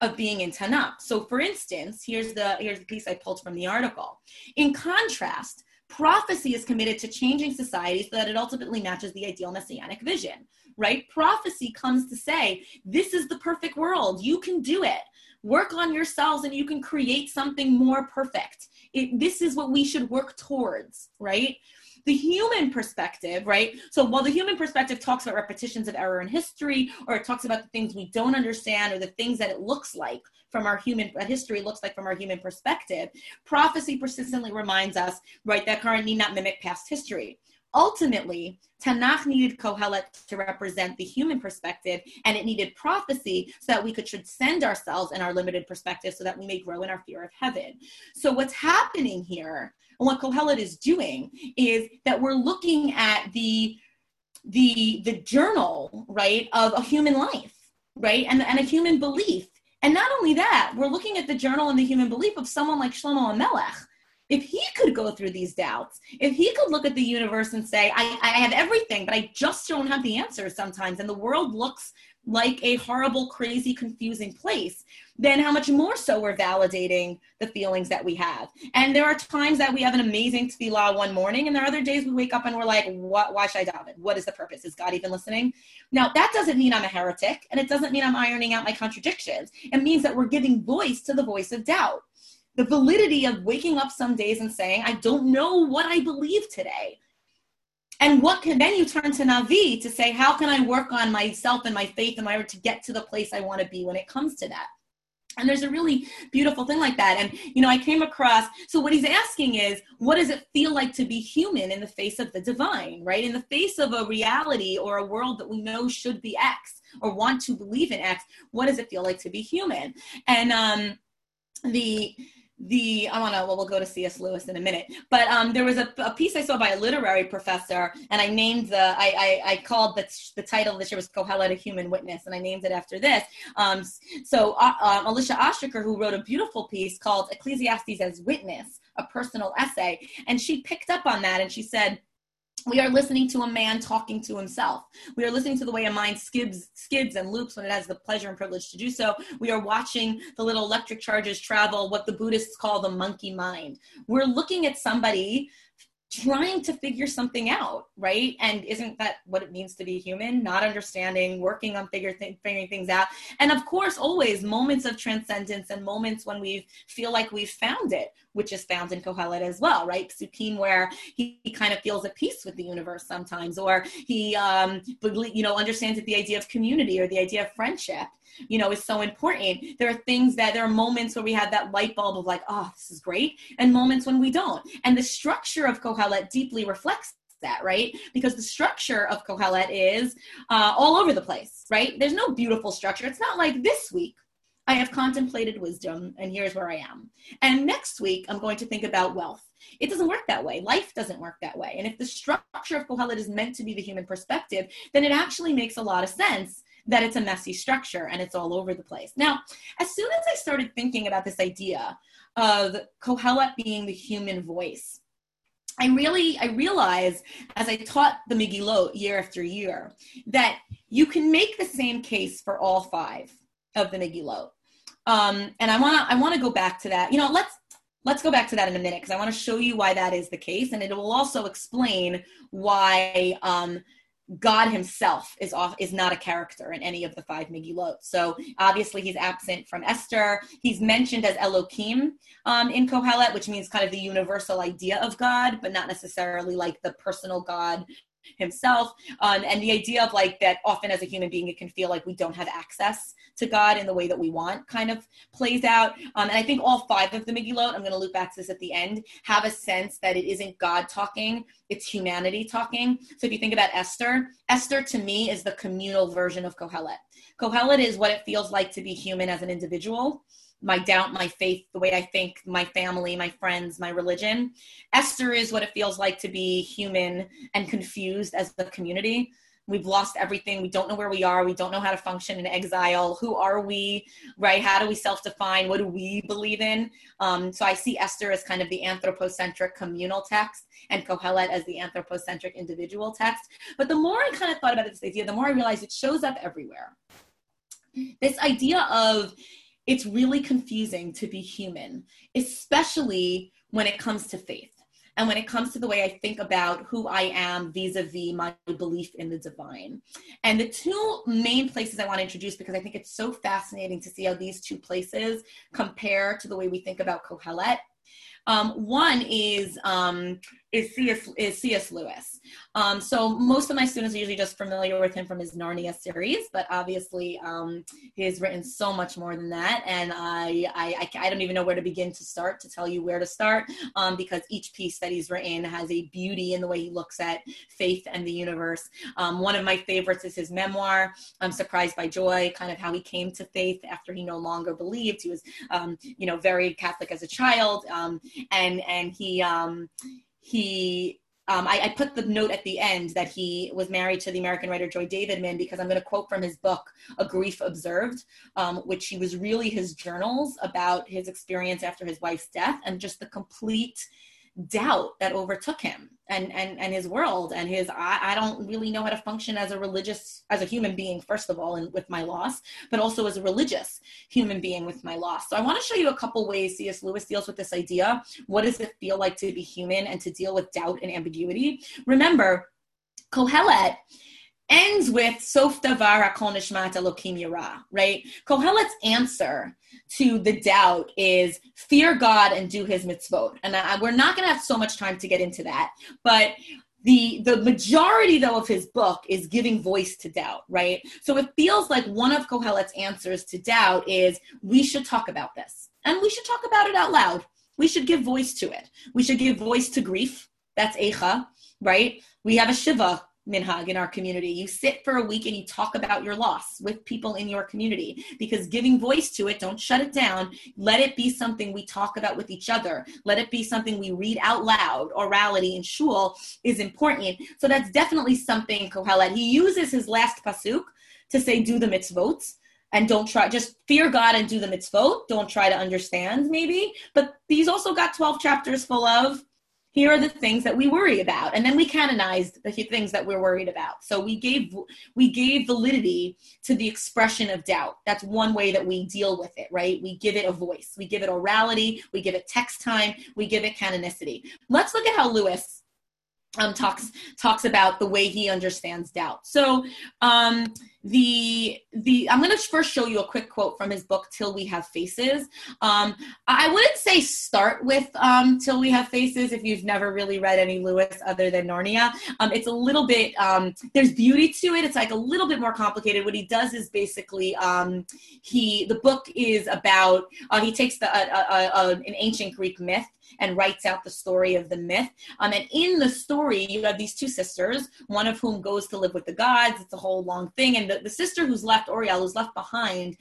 Tanakh. So for instance, here's the piece I pulled from the article. In contrast, prophecy is committed to changing society so that it ultimately matches the ideal messianic vision, right? Prophecy comes to say, this is the perfect world. You can do it. Work on yourselves and you can create something more perfect. This is what we should work towards, right? The human perspective, right? So while the human perspective talks about repetitions of error in history, or it talks about the things we don't understand, or the things that it looks like from our that history looks like from our human perspective, prophecy persistently reminds us, right, that current need not mimic past history. Ultimately, Tanakh needed Kohelet to represent the human perspective, and it needed prophecy so that we could transcend ourselves and our limited perspective so that we may grow in our fear of heaven. So what's happening here, and what Kohelet is doing, is that we're looking at the journal, right, of a human life, right, and a human belief. And not only that, we're looking at the journal and the human belief of someone like Shlomo HaMelech. If he could go through these doubts, if he could look at the universe and say, I have everything, but I just don't have the answers sometimes, and the world looks like a horrible, crazy, confusing place, then how much more so we're validating the feelings that we have. And there are times that we have an amazing tefillah one morning, and there are other days we wake up and we're like, what? Why should I daven? What is the purpose? Is God even listening? Now, that doesn't mean I'm a heretic, and it doesn't mean I'm ironing out my contradictions. It means that we're giving voice to the voice of doubt. The validity of waking up some days and saying, I don't know what I believe today. And what can then you turn to Navi to say, how can I work on myself and my faith and my to get to the place I want to be when it comes to that? And there's a really beautiful thing like that. And, I came across, so what he's asking is, what does it feel like to be human in the face of the divine, right? In the face of a reality or a world that we know should be X or want to believe in X, what does it feel like to be human? And we'll go to C.S. Lewis in a minute, but there was a piece I saw by a literary professor, and I named I called the title this year was Kohelet, a Human Witness, and I named it after this. Alicia Ostriker, who wrote a beautiful piece called Ecclesiastes as Witness, a personal essay, and she picked up on that, and she said, we are listening to a man talking to himself. We are listening to the way a mind skids and loops when it has the pleasure and privilege to do so. We are watching the little electric charges travel, what the Buddhists call the monkey mind. We're looking at somebody trying to figure something out, right? And isn't that what it means to be human? Not understanding, working on figuring things out. And of course, always moments of transcendence and moments when we feel like we've found it, which is found in Kohelet as well, right? Psukim, where he kind of feels at peace with the universe sometimes, or he, understands that the idea of community or the idea of friendship, is so important. There are moments where we have that light bulb of like, oh, this is great, and moments when we don't. And the structure of Kohelet deeply reflects that, right? Because the structure of Kohelet is all over the place, right? There's no beautiful structure. It's not like this week I have contemplated wisdom and here's where I am. And next week I'm going to think about wealth. It doesn't work that way. Life doesn't work that way. And if the structure of Kohelet is meant to be the human perspective, then it actually makes a lot of sense that it's a messy structure and it's all over the place. Now, as soon as I started thinking about this idea of Kohelet being the human voice, I realized, as I taught the Megillot year after year, that you can make the same case for all 5 of the Megillot. And I want to go back to that. Let's go back to that in a minute, because I want to show you why that is the case, and it will also explain why God himself is not a character in any of the 5 Megillot. So obviously he's absent from Esther. He's mentioned as Elohim in Kohelet, which means kind of the universal idea of God, but not necessarily like the personal God himself. And the idea of like that often as a human being, it can feel like we don't have access to God in the way that we want kind of plays out. And I think all 5 of the Megillot, I'm going to loop back to this at the end, have a sense that it isn't God talking, it's humanity talking. So if you think about Esther to me is the communal version of Kohelet. Kohelet is what it feels like to be human as an individual. My doubt, my faith, the way I think, my family, my friends, my religion. Esther is what it feels like to be human and confused as the community. We've lost everything. We don't know where we are. We don't know how to function in exile. Who are we, right? How do we self-define? What do we believe in? So I see Esther as kind of the anthropocentric communal text and Kohelet as the anthropocentric individual text. But the more I kind of thought about this idea, the more I realized it shows up everywhere. This idea of it's really confusing to be human, especially when it comes to faith. And when it comes to the way I think about who I am vis-a-vis my belief in the divine. And the 2 main places I want to introduce, because I think it's so fascinating to see how these 2 places compare to the way we think about Kohelet. One is C.S. Lewis. So most of my students are usually just familiar with him from his Narnia series, but obviously he has written so much more than that, and I don't even know where to begin to start to tell you where to start, because each piece that he's written has a beauty in the way he looks at faith and the universe. One of my favorites is his memoir, Surprised by Joy, kind of how he came to faith after he no longer believed. He was, very Catholic as a child, and I put the note at the end that he was married to the American writer Joy Davidman, because I'm going to quote from his book, A Grief Observed, which was really his journals about his experience after his wife's death, and just the complete doubt that overtook him and his world and his, I don't really know how to function as a human being, first of all, and with my loss, but also as a religious human being with my loss. So I want to show you a couple ways C.S. Lewis deals with this idea. What does it feel like to be human and to deal with doubt and ambiguity? Remember, Kohelet ends with Sof Davar Hakol Nishmat Elokim Yirah, right? Kohelet's answer to the doubt is fear God and do his mitzvot. And we're not going to have so much time to get into that, but the majority, though, of his book is giving voice to doubt, right? So it feels like one of Kohelet's answers to doubt is we should talk about this, and we should talk about it out loud. We should give voice to it. We should give voice to grief. That's Eicha, right? We have a Shiva minhag in our community. You sit for a week and you talk about your loss with people in your community, because giving voice to it, don't shut it down. Let it be something we talk about with each other. Let it be something we read out loud. Orality in shul is important. So that's definitely something Kohelet, he uses his last pasuk to say, do the mitzvot. And don't try, just fear God and do the mitzvot. Don't try to understand maybe. But he's also got 12 chapters full of, here are the things that we worry about. And then we canonized the things that we're worried about. So we gave validity to the expression of doubt. That's one way that we deal with it, right? We give it a voice. We give it orality. We give it text time. We give it canonicity. Let's look at how Lewis talks about the way he understands doubt. So I'm going to first show you a quick quote from his book, Till We Have Faces. I wouldn't say start with Till We Have Faces if you've never really read any Lewis other than Narnia. It's a little bit, there's beauty to it. It's like a little bit more complicated. What he does is basically, the book is about, he takes an ancient Greek myth and writes out the story of the myth. And in the story, you have these two sisters, one of whom goes to live with the gods. It's a whole long thing. And the sister who's left, Oriel, who's left behind,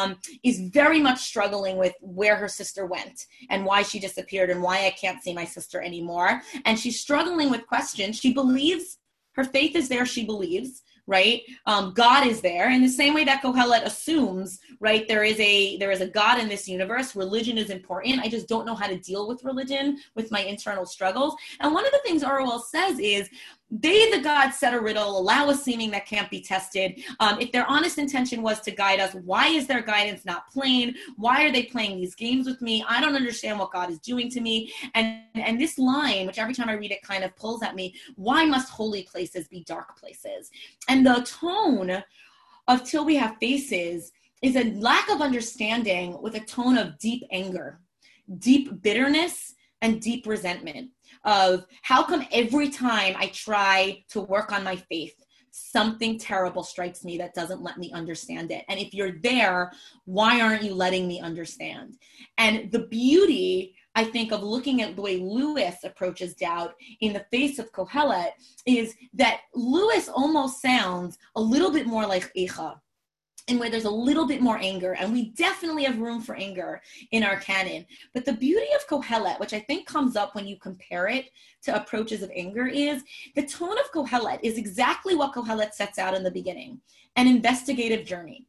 is very much struggling with where her sister went and why she disappeared and why I can't see my sister anymore. And she's struggling with questions. She believes her faith is there. She believes, right? God is there in the same way that Kohelet assumes, right? There is a God in this universe. Religion is important. I just don't know how to deal with religion, with my internal struggles. And one of the things Orwell says is, they, the gods, set a riddle, allow a seeming that can't be tested. If their honest intention was to guide us, why is their guidance not plain? Why are they playing these games with me? I don't understand what God is doing to me. And this line, which every time I read it kind of pulls at me, why must holy places be dark places? And the tone of Till We Have Faces is a lack of understanding with a tone of deep anger, deep bitterness, and deep resentment of how come every time I try to work on my faith, something terrible strikes me that doesn't let me understand it. And if you're there, why aren't you letting me understand? And the beauty, I think, of looking at the way Lewis approaches doubt in the face of Kohelet is that Lewis almost sounds a little bit more like Eicha, and where there's a little bit more anger, and we definitely have room for anger in our canon. But the beauty of Kohelet, which I think comes up when you compare it to approaches of anger, is the tone of Kohelet is exactly what Kohelet sets out in the beginning, an investigative journey.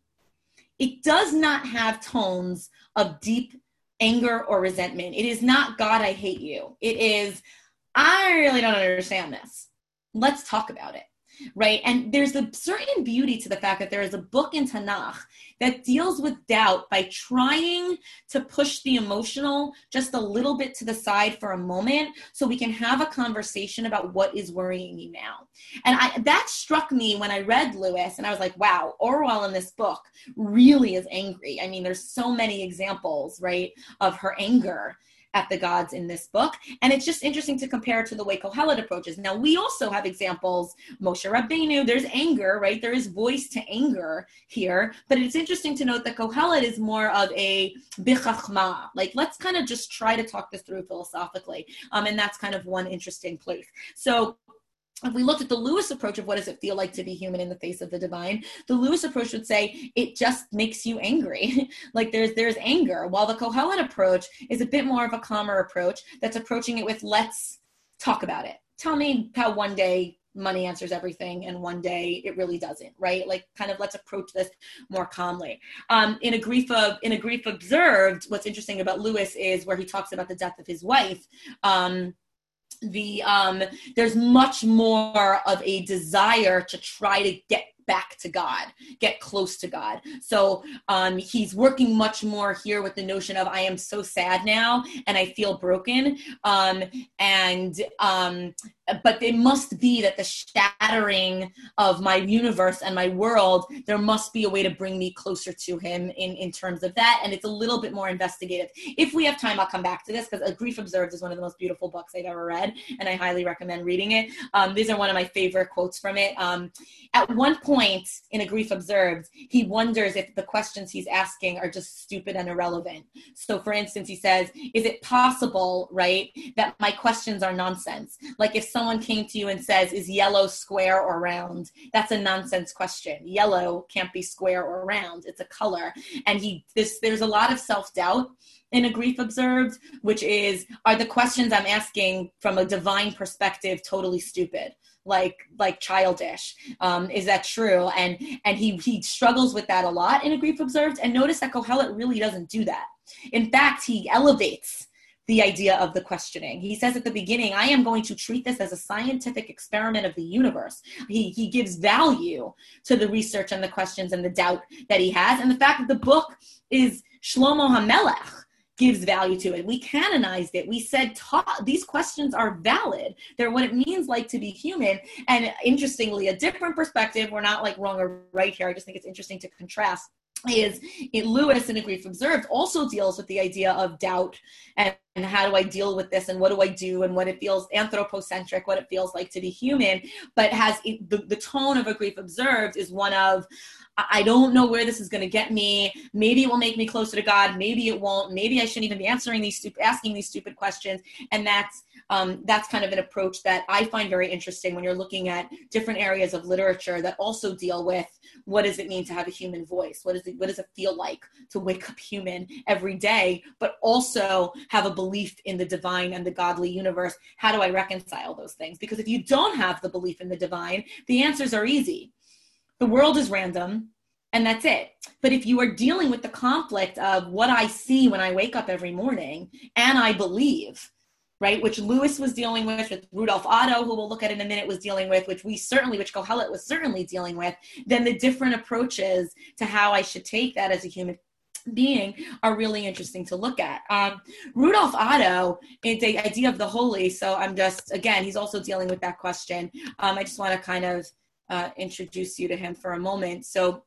It does not have tones of deep anger or resentment. It is not, God, I hate you. It is, I really don't understand this. Let's talk about it. Right. And there's a certain beauty to the fact that there is a book in Tanakh that deals with doubt by trying to push the emotional just a little bit to the side for a moment so we can have a conversation about what is worrying you now. And that struck me when I read Lewis, and I was like, wow, Orwell in this book really is angry. I mean, there's so many examples, right, of her anger at the gods in this book. And it's just interesting to compare to the way Kohelet approaches. Now, we also have examples, Moshe Rabbeinu, there's anger, right? There is voice to anger here, but it's interesting to note that Kohelet is more of a bichachma, like let's kind of just try to talk this through philosophically. And that's kind of one interesting place. So if we looked at the Lewis approach of what does it feel like to be human in the face of the divine, the Lewis approach would say it just makes you angry. Like there's anger, while the Kohelet approach is a bit more of a calmer approach that's approaching it with, let's talk about it. Tell me how one day money answers everything and one day it really doesn't, right? Like kind of let's approach this more calmly. In a grief observed, what's interesting about Lewis is where he talks about the death of his wife. there's much more of a desire to try to get back to God, get close to God. So he's working much more here with the notion of, I am so sad now and I feel broken. But it must be that the shattering of my universe and my world, there must be a way to bring me closer to him in terms of that. And it's a little bit more investigative. If we have time, I'll come back to this, because A Grief Observed is one of the most beautiful books I've ever read, and I highly recommend reading it. These are one of my favorite quotes from it. At one point in A Grief Observed, he wonders if the questions he's asking are just stupid and irrelevant. So for instance, he says, is it possible, right, that my questions are nonsense? Like if someone came to you and says, is yellow square or round? That's a nonsense question. Yellow can't be square or round. It's a color. And there's a lot of self-doubt in A Grief Observed, which is, are the questions I'm asking from a divine perspective totally stupid? Like childish. Is that true? And he struggles with that a lot in A Grief Observed. And notice that Kohelet really doesn't do that. In fact, he elevates the idea of the questioning. He says at the beginning, I am going to treat this as a scientific experiment of the universe. He gives value to the research and the questions and the doubt that he has. And the fact that the book is Shlomo HaMelech gives value to it. We canonized it. We said these questions are valid. They're what it means like to be human. And interestingly, a different perspective, we're not like wrong or right here, I just think it's interesting to contrast, is Lewis in A Grief Observed also deals with the idea of doubt and how do I deal with this and what do I do and what it feels anthropocentric, what it feels like to be human, but has the tone of A Grief Observed is one of, I don't know where this is going to get me. Maybe it will make me closer to God. Maybe it won't. Maybe I shouldn't even be asking these stupid questions. And that's kind of an approach that I find very interesting when you're looking at different areas of literature that also deal with what does it mean to have a human voice? What does it feel like to wake up human every day, but also have a belief in the divine and the godly universe? How do I reconcile those things? Because if you don't have the belief in the divine, the answers are easy. The world is random, and that's it. But if you are dealing with the conflict of what I see when I wake up every morning, and I believe, right, which Lewis was dealing with Rudolf Otto, who we'll look at in a minute, was dealing with, which Kohelet was certainly dealing with, then the different approaches to how I should take that as a human being are really interesting to look at. Rudolf Otto is the idea of the holy. So he's also dealing with that question. I just want to kind of introduce you to him for a moment. So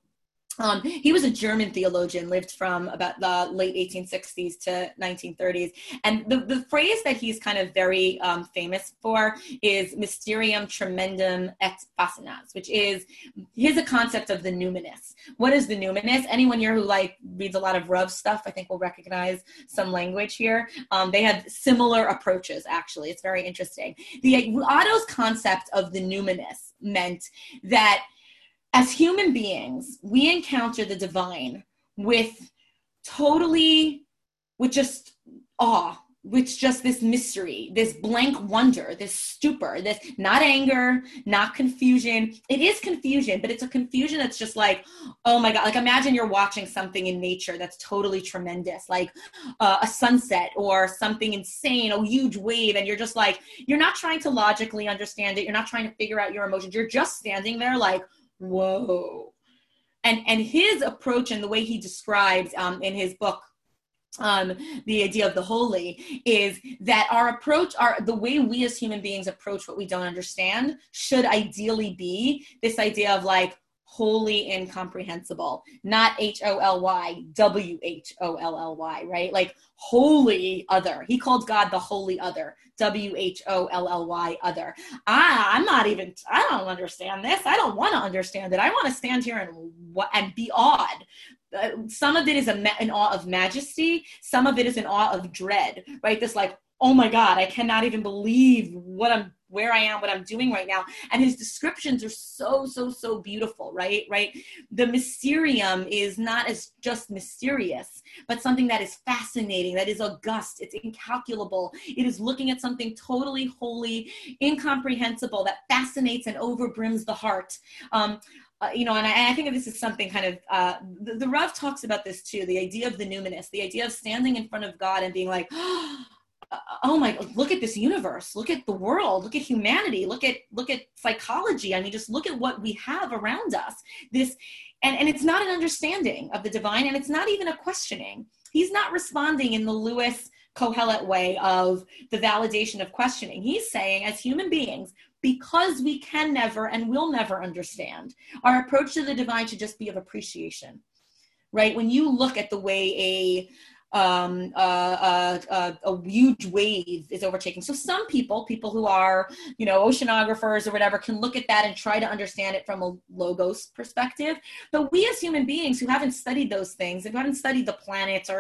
he was a German theologian, lived from about the late 1860s to 1930s. And the phrase that he's kind of very famous for is mysterium tremendum et fascinans, which is a concept of the numinous. What is the numinous? Anyone here who reads a lot of Rav stuff, I think will recognize some language here. They have similar approaches, actually. It's very interesting. Otto's concept of the numinous meant that as human beings, we encounter the divine with just awe, with just this mystery, this blank wonder, this stupor, this not anger, not confusion. It is confusion, but it's a confusion that's just like, oh my God. Like imagine you're watching something in nature that's totally tremendous, like a sunset or something insane, a huge wave. And you're just like, you're not trying to logically understand it. You're not trying to figure out your emotions. You're just standing there like, whoa. And his approach and the way he describes in his book, the idea of the holy, is that the way we as human beings approach what we don't understand should ideally be this idea of like wholly incomprehensible, not H-O-L-Y, W-H-O-L-L-Y, right? Like holy other. He called God the holy other, W-H-O-L-L-Y other. I don't understand this. I don't want to understand it. I want to stand here and be awed. Some of it is in awe of majesty. Some of it is in awe of dread, right? This like, oh my God, I cannot even believe where I am, what I'm doing right now. And his descriptions are so, so, so beautiful, right? The mysterium is not as just mysterious, but something that is fascinating, that is august, it's incalculable. It is looking at something totally holy, incomprehensible, that fascinates and overbrims the heart. And I think that this is something kind of, the Rav talks about this too, the idea of the numinous, the idea of standing in front of God and being like, oh my, look at this universe, look at the world, look at humanity, look at psychology. I mean, just look at what we have around us. And it's not an understanding of the divine, and it's not even a questioning. He's not responding in the Lewis Kohelet way of the validation of questioning. He's saying, as human beings, because we can never and will never understand, our approach to the divine should just be of appreciation, right? When you look at the way a huge wave is overtaking. So some people who are, oceanographers or whatever, can look at that and try to understand it from a logos perspective. But we as human beings who haven't studied those things, who haven't studied the planets or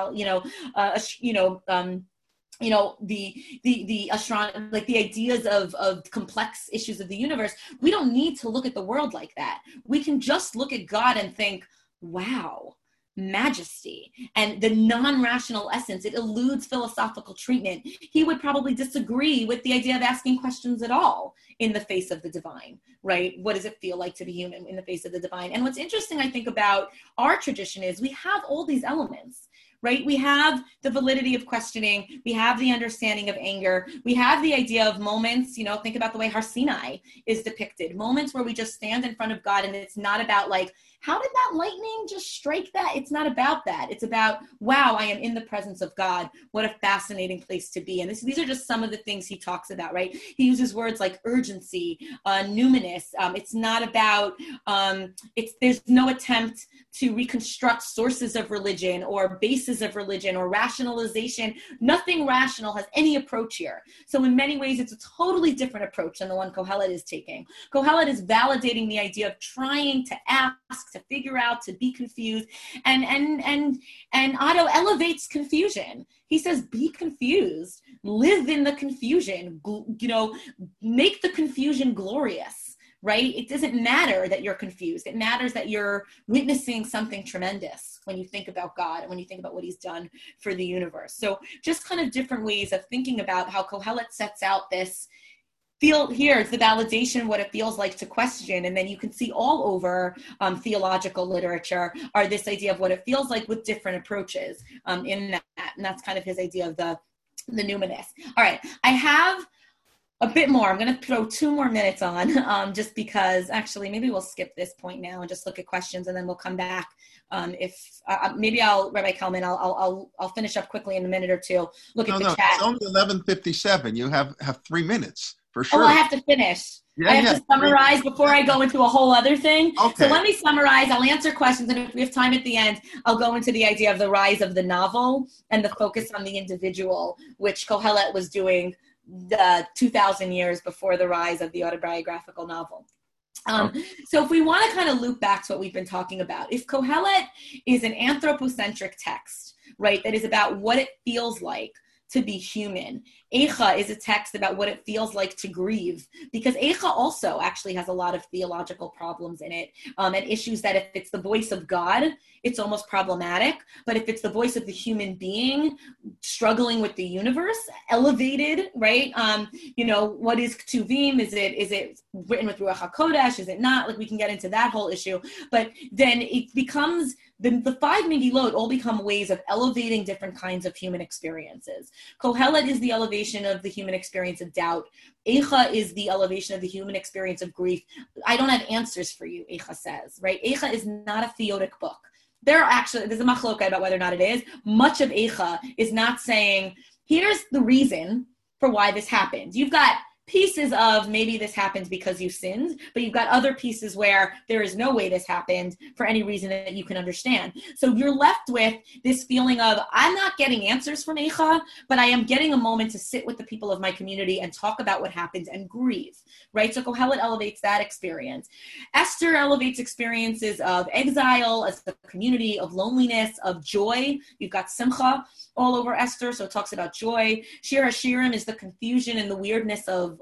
the astronomy, like the ideas of complex issues of the universe, we don't need to look at the world like that. We can just look at God and think, wow, majesty and the non-rational essence. It eludes philosophical treatment. He would probably disagree with the idea of asking questions at all in the face of the divine, right? What does it feel like to be human in the face of the divine? And what's interesting, I think, about our tradition is we have all these elements, right? We have the validity of questioning. We have the understanding of anger. We have the idea of moments, think about the way Har Sinai is depicted. Moments where we just stand in front of God, and it's not about like, how did that lightning just strike that? It's not about that. It's about, wow, I am in the presence of God. What a fascinating place to be. And these are just some of the things he talks about, right? He uses words like urgency, numinous. It's not about, there's no attempt to reconstruct sources of religion or bases of religion or rationalization. Nothing rational has any approach here. So in many ways, it's a totally different approach than the one Kohelet is taking. Kohelet is validating the idea of trying to ask, to figure out, to be confused. And Otto elevates confusion. He says, be confused, live in the confusion, make the confusion glorious, right? It doesn't matter that you're confused. It matters that you're witnessing something tremendous when you think about God and when you think about what he's done for the universe. So just kind of different ways of thinking about how Kohelet sets out this here, it's the validation of what it feels like to question. And then you can see all over theological literature are this idea of what it feels like with different approaches in that. And that's kind of his idea of the numinous. All right, I have a bit more. I'm going to throw 2 more minutes on just because actually maybe we'll skip this point now and just look at questions, and then we'll come back. Maybe Rabbi Kelman, I'll finish up quickly in a minute or two. Look at the chat. It's only 11:57. You have 3 minutes. For sure. Oh, I have to finish. I have to summarize before I go into a whole other thing. Okay. So let me summarize. I'll answer questions, and if we have time at the end, I'll go into the idea of the rise of the novel and the focus on the individual, which Kohelet was doing 2,000 years before the rise of the autobiographical novel. So if we want to kind of loop back to what we've been talking about, if Kohelet is an anthropocentric text, right, that is about what it feels like to be human. Eicha is a text about what it feels like to grieve, because Eicha also actually has a lot of theological problems in it, and issues that if it's the voice of God, it's almost problematic, but if it's the voice of the human being struggling with the universe, elevated, right? What is Ketuvim? Is it written with Ruach HaKodesh? Is it not? Like, we can get into that whole issue, but then it becomes the 5 Megillot all become ways of elevating different kinds of human experiences. Kohelet is the elevation of the human experience of doubt. Eicha is the elevation of the human experience of grief. I don't have answers for you, Eicha says, right? Eicha is not a theotic book. There's a machloka about whether or not it is. Much of Eicha is not saying, here's the reason for why this happened. You've got pieces of maybe this happened because you sinned, but you've got other pieces where there is no way this happened for any reason that you can understand. So you're left with this feeling of, I'm not getting answers from Eicha, but I am getting a moment to sit with the people of my community and talk about what happened and grieve, right? So Kohelet elevates that experience. Esther elevates experiences of exile as a community, of loneliness, of joy. You've got Simcha all over Esther, so it talks about joy. Shir HaShirim is the confusion and the weirdness of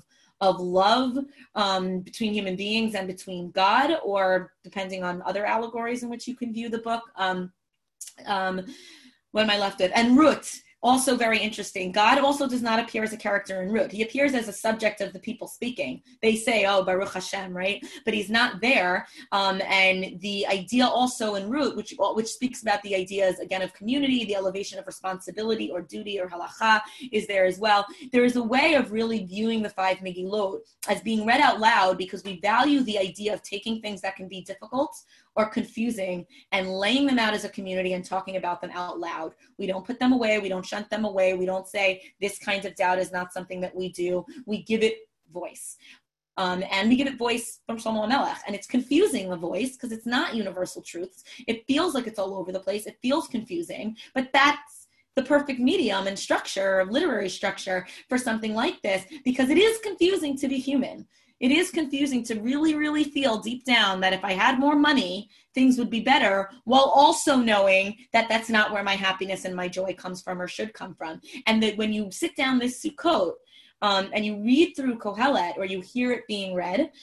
love between human beings and between God, or depending on other allegories in which you can view the book. What am I left with? And Ruth. Also very interesting. God also does not appear as a character in Ruth. He appears as a subject of the people speaking. They say, oh, Baruch Hashem, right? But he's not there. And the idea also in Ruth, which speaks about the ideas, again, of community, the elevation of responsibility or duty or halacha is there as well. There is a way of really viewing the 5 Megillot as being read out loud because we value the idea of taking things that can be difficult or confusing and laying them out as a community and talking about them out loud. We don't put them away. We don't shunt them away. We don't say this kind of doubt is not something that we do. We give it voice. And we give it voice from Shlomo HaMelech. And it's confusing, the voice, because it's not universal truths. It feels like it's all over the place. It feels confusing. But that's the perfect medium and structure, literary structure, for something like this, because it is confusing to be human. It is confusing to really, really feel deep down that if I had more money, things would be better, while also knowing that that's not where my happiness and my joy comes from or should come from. And that when you sit down this Sukkot and you read through Kohelet, or you hear it being read,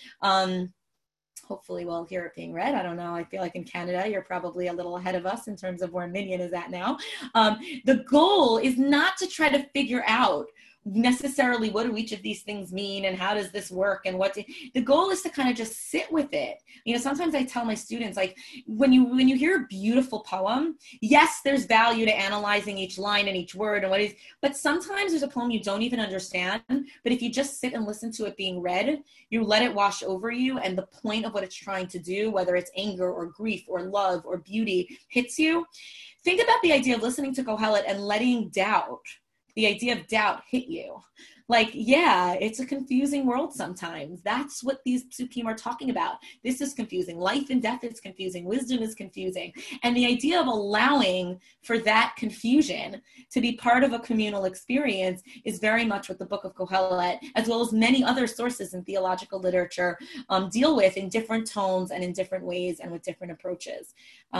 hopefully we'll hear it being read. I don't know. I feel like in Canada, you're probably a little ahead of us in terms of where Minyan is at now. The goal is not to try to figure out necessarily what do each of these things mean and how does this work and the goal is to kind of just sit with it. Sometimes I tell my students, like, when you hear a beautiful poem, yes, there's value to analyzing each line and each word and but sometimes there's a poem you don't even understand, but if you just sit and listen to it being read, you let it wash over you, and the point of what it's trying to do, whether it's anger or grief or love or beauty, hits you. Think about the idea of listening to Kohelet and letting the idea of doubt hit you. Like, yeah, it's a confusing world sometimes. That's what these psukim are talking about. This is confusing. Life and death is confusing. Wisdom is confusing. And the idea of allowing for that confusion to be part of a communal experience is very much what the Book of Kohelet, as well as many other sources in theological literature, deal with in different tones and in different ways and with different approaches.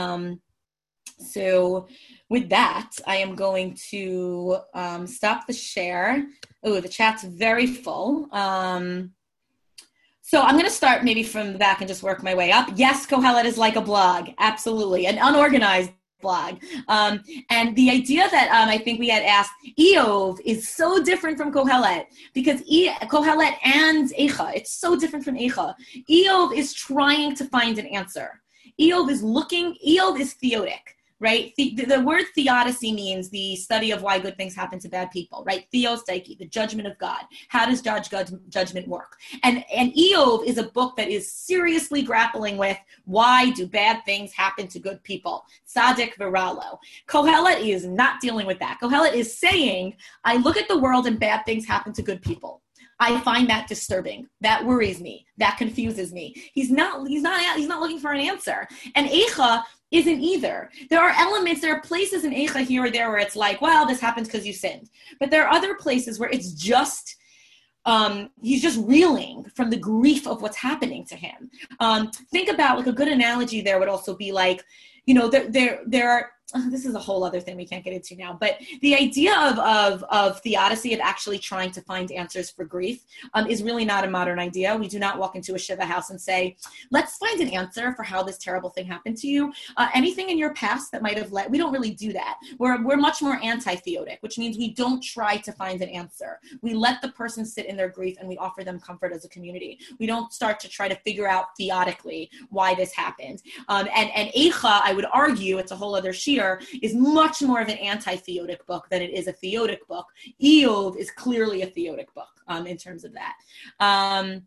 So with that, I am going to stop the share. Oh, the chat's very full. So I'm going to start maybe from the back and just work my way up. Yes, Kohelet is like a blog. Absolutely. An unorganized blog. And the idea that I think we had asked, Eov is so different from Kohelet because Kohelet and Eicha, it's so different from Eicha. Eov is trying to find an answer. Eov is theotic. Right? The word theodicy means the study of why good things happen to bad people, right? Theostaiki, the judgment of God. How does judgment work? And Eov is a book that is seriously grappling with why do bad things happen to good people? Tzaddik v'ralo. Kohelet is not dealing with that. Kohelet is saying, I look at the world and bad things happen to good people. I find that disturbing. That worries me. That confuses me. He's not looking for an answer. And Eicha isn't either. There are places in Eicha here or there where it's like, well, this happens because you sinned. But there are other places where it's just, he's just reeling from the grief of what's happening to him. Think about, like, a good analogy there would also be like, there are, this is a whole other thing we can't get into now, but the idea of theodicy, of actually trying to find answers for grief, is really not a modern idea. We do not walk into a Shiva house and say, let's find an answer for how this terrible thing happened to you. Anything in your past that might have we don't really do that. We're much more anti-theotic, which means we don't try to find an answer. We let the person sit in their grief and we offer them comfort as a community. We don't start to try to figure out theoretically why this happened. And Eicha, I would argue, it's a whole other shir, is much more of an anti-theotic book than it is a theotic book. Eov is clearly a theotic book in terms of that.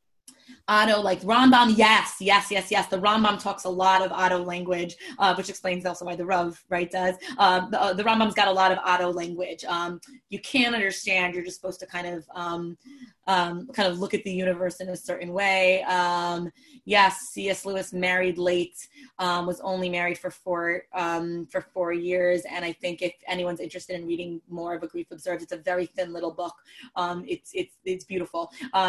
Otto, like Rambam, yes. The Rambam talks a lot of Otto language, which explains also why the Rav, right, does. The Rambam's got a lot of Otto language. You can't understand. You're just supposed to kind of look at the universe in a certain way. Yes, C.S. Lewis married late, was only married for 4 years. And I think if anyone's interested in reading more of A Grief Observed, it's a very thin little book. It's beautiful.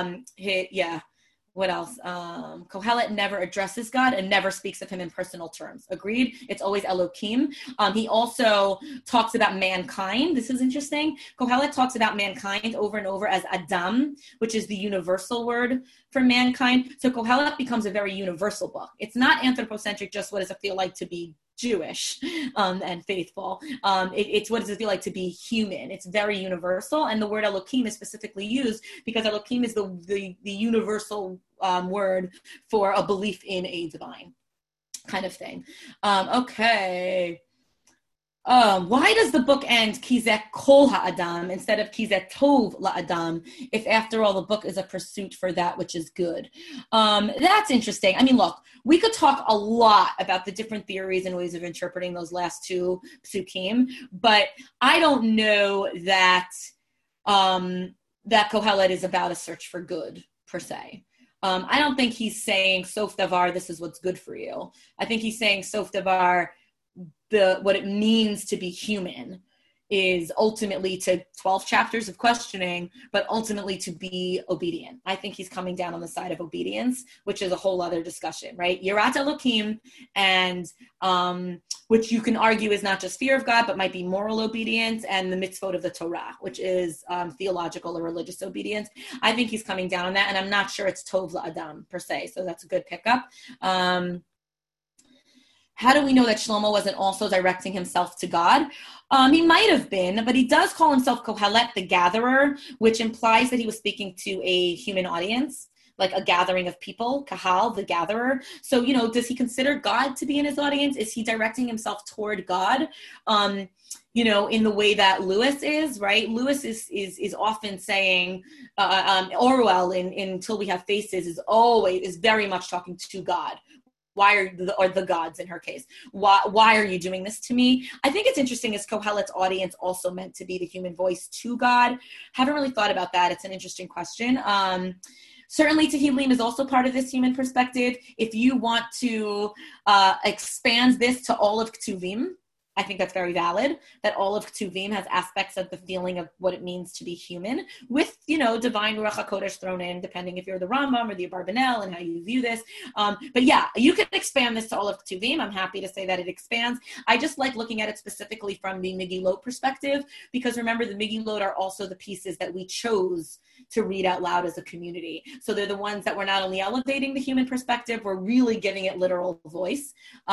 What else? Kohelet never addresses God and never speaks of him in personal terms. Agreed? It's always Elohim. He also talks about mankind. This is interesting. Kohelet talks about mankind over and over as Adam, which is the universal word for mankind. So Kohelet becomes a very universal book. It's not anthropocentric, just what does it feel like to be Jewish and faithful. It's what does it feel like to be human? It's very universal, and the word Elohim is specifically used because Elohim is the universal word for a belief in a divine kind of thing. Okay. Why does the book end Kizeh Kol Ha'adam instead of Kizeh Tov La'adam if after all the book is a pursuit for that which is good? That's interesting. I mean, look, we could talk a lot about the different theories and ways of interpreting those last two psukim, but I don't know that that Kohelet is about a search for good per se. I don't think he's saying Sof Davar, this is what's good for you. I think he's saying Sof Davar, what it means to be human is ultimately to 12 chapters of questioning, but ultimately to be obedient. I think he's coming down on the side of obedience, which is a whole other discussion, right? Yirat Elokim, and which you can argue is not just fear of God, but might be moral obedience, and the mitzvot of the Torah, which is theological or religious obedience. I think he's coming down on that, and I'm not sure it's Tov La'adam per se, so that's a good pickup. How do we know that Shlomo wasn't also directing himself to God? He might have been, but he does call himself Kohelet, the gatherer, which implies that he was speaking to a human audience, like a gathering of people, Kahal, the gatherer. So, does he consider God to be in his audience? Is he directing himself toward God? In the way that Lewis is, right? Lewis is often saying, Orwell in Till We Have Faces is very much talking to God. Why are the gods in her case? Why are you doing this to me? I think it's interesting, is Kohelet's audience also meant to be the human voice to God? Haven't really thought about that. It's an interesting question. Certainly Tehillim is also part of this human perspective. If you want to expand this to all of Ketuvim, I think that's very valid, that all of Ketuvim has aspects of the feeling of what it means to be human with, divine Ruach HaKodesh thrown in, depending if you're the Rambam or the Abarbanel and how you view this. But yeah, you can expand this to all of Ketuvim. I'm happy to say that it expands. I just like looking at it specifically from the Megillot perspective, because remember, the Megillot are also the pieces that we chose to read out loud as a community. So they're the ones that we're not only elevating the human perspective, we're really giving it literal voice.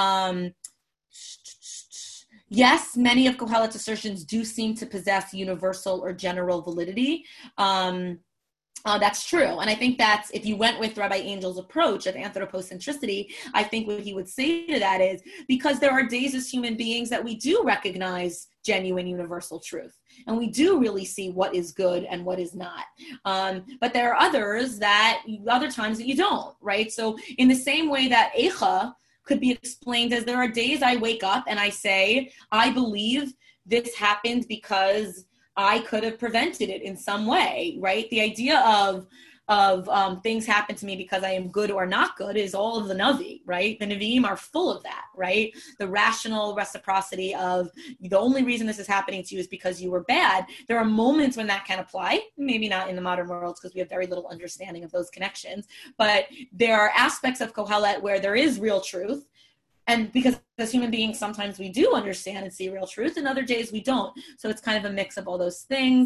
Yes, many of Kohelet's assertions do seem to possess universal or general validity. That's true. And I think that's, if you went with Rabbi Angel's approach of anthropocentricity, I think what he would say to that is, because there are days as human beings that we do recognize genuine universal truth. And we do really see what is good and what is not. But there are other times that you don't, right? So in the same way that Eicha could be explained as, there are days I wake up and I say, I believe this happened because I could have prevented it in some way, right? The idea of things happen to me because I am good or not good is all of the Navi, right? The Nevi'im are full of that, right? The rational reciprocity of, the only reason this is happening to you is because you were bad. There are moments when that can apply, maybe not in the modern world because we have very little understanding of those connections, but there are aspects of Kohelet where there is real truth. And because as human beings, sometimes we do understand and see real truth, and other days we don't. So it's kind of a mix of all those things.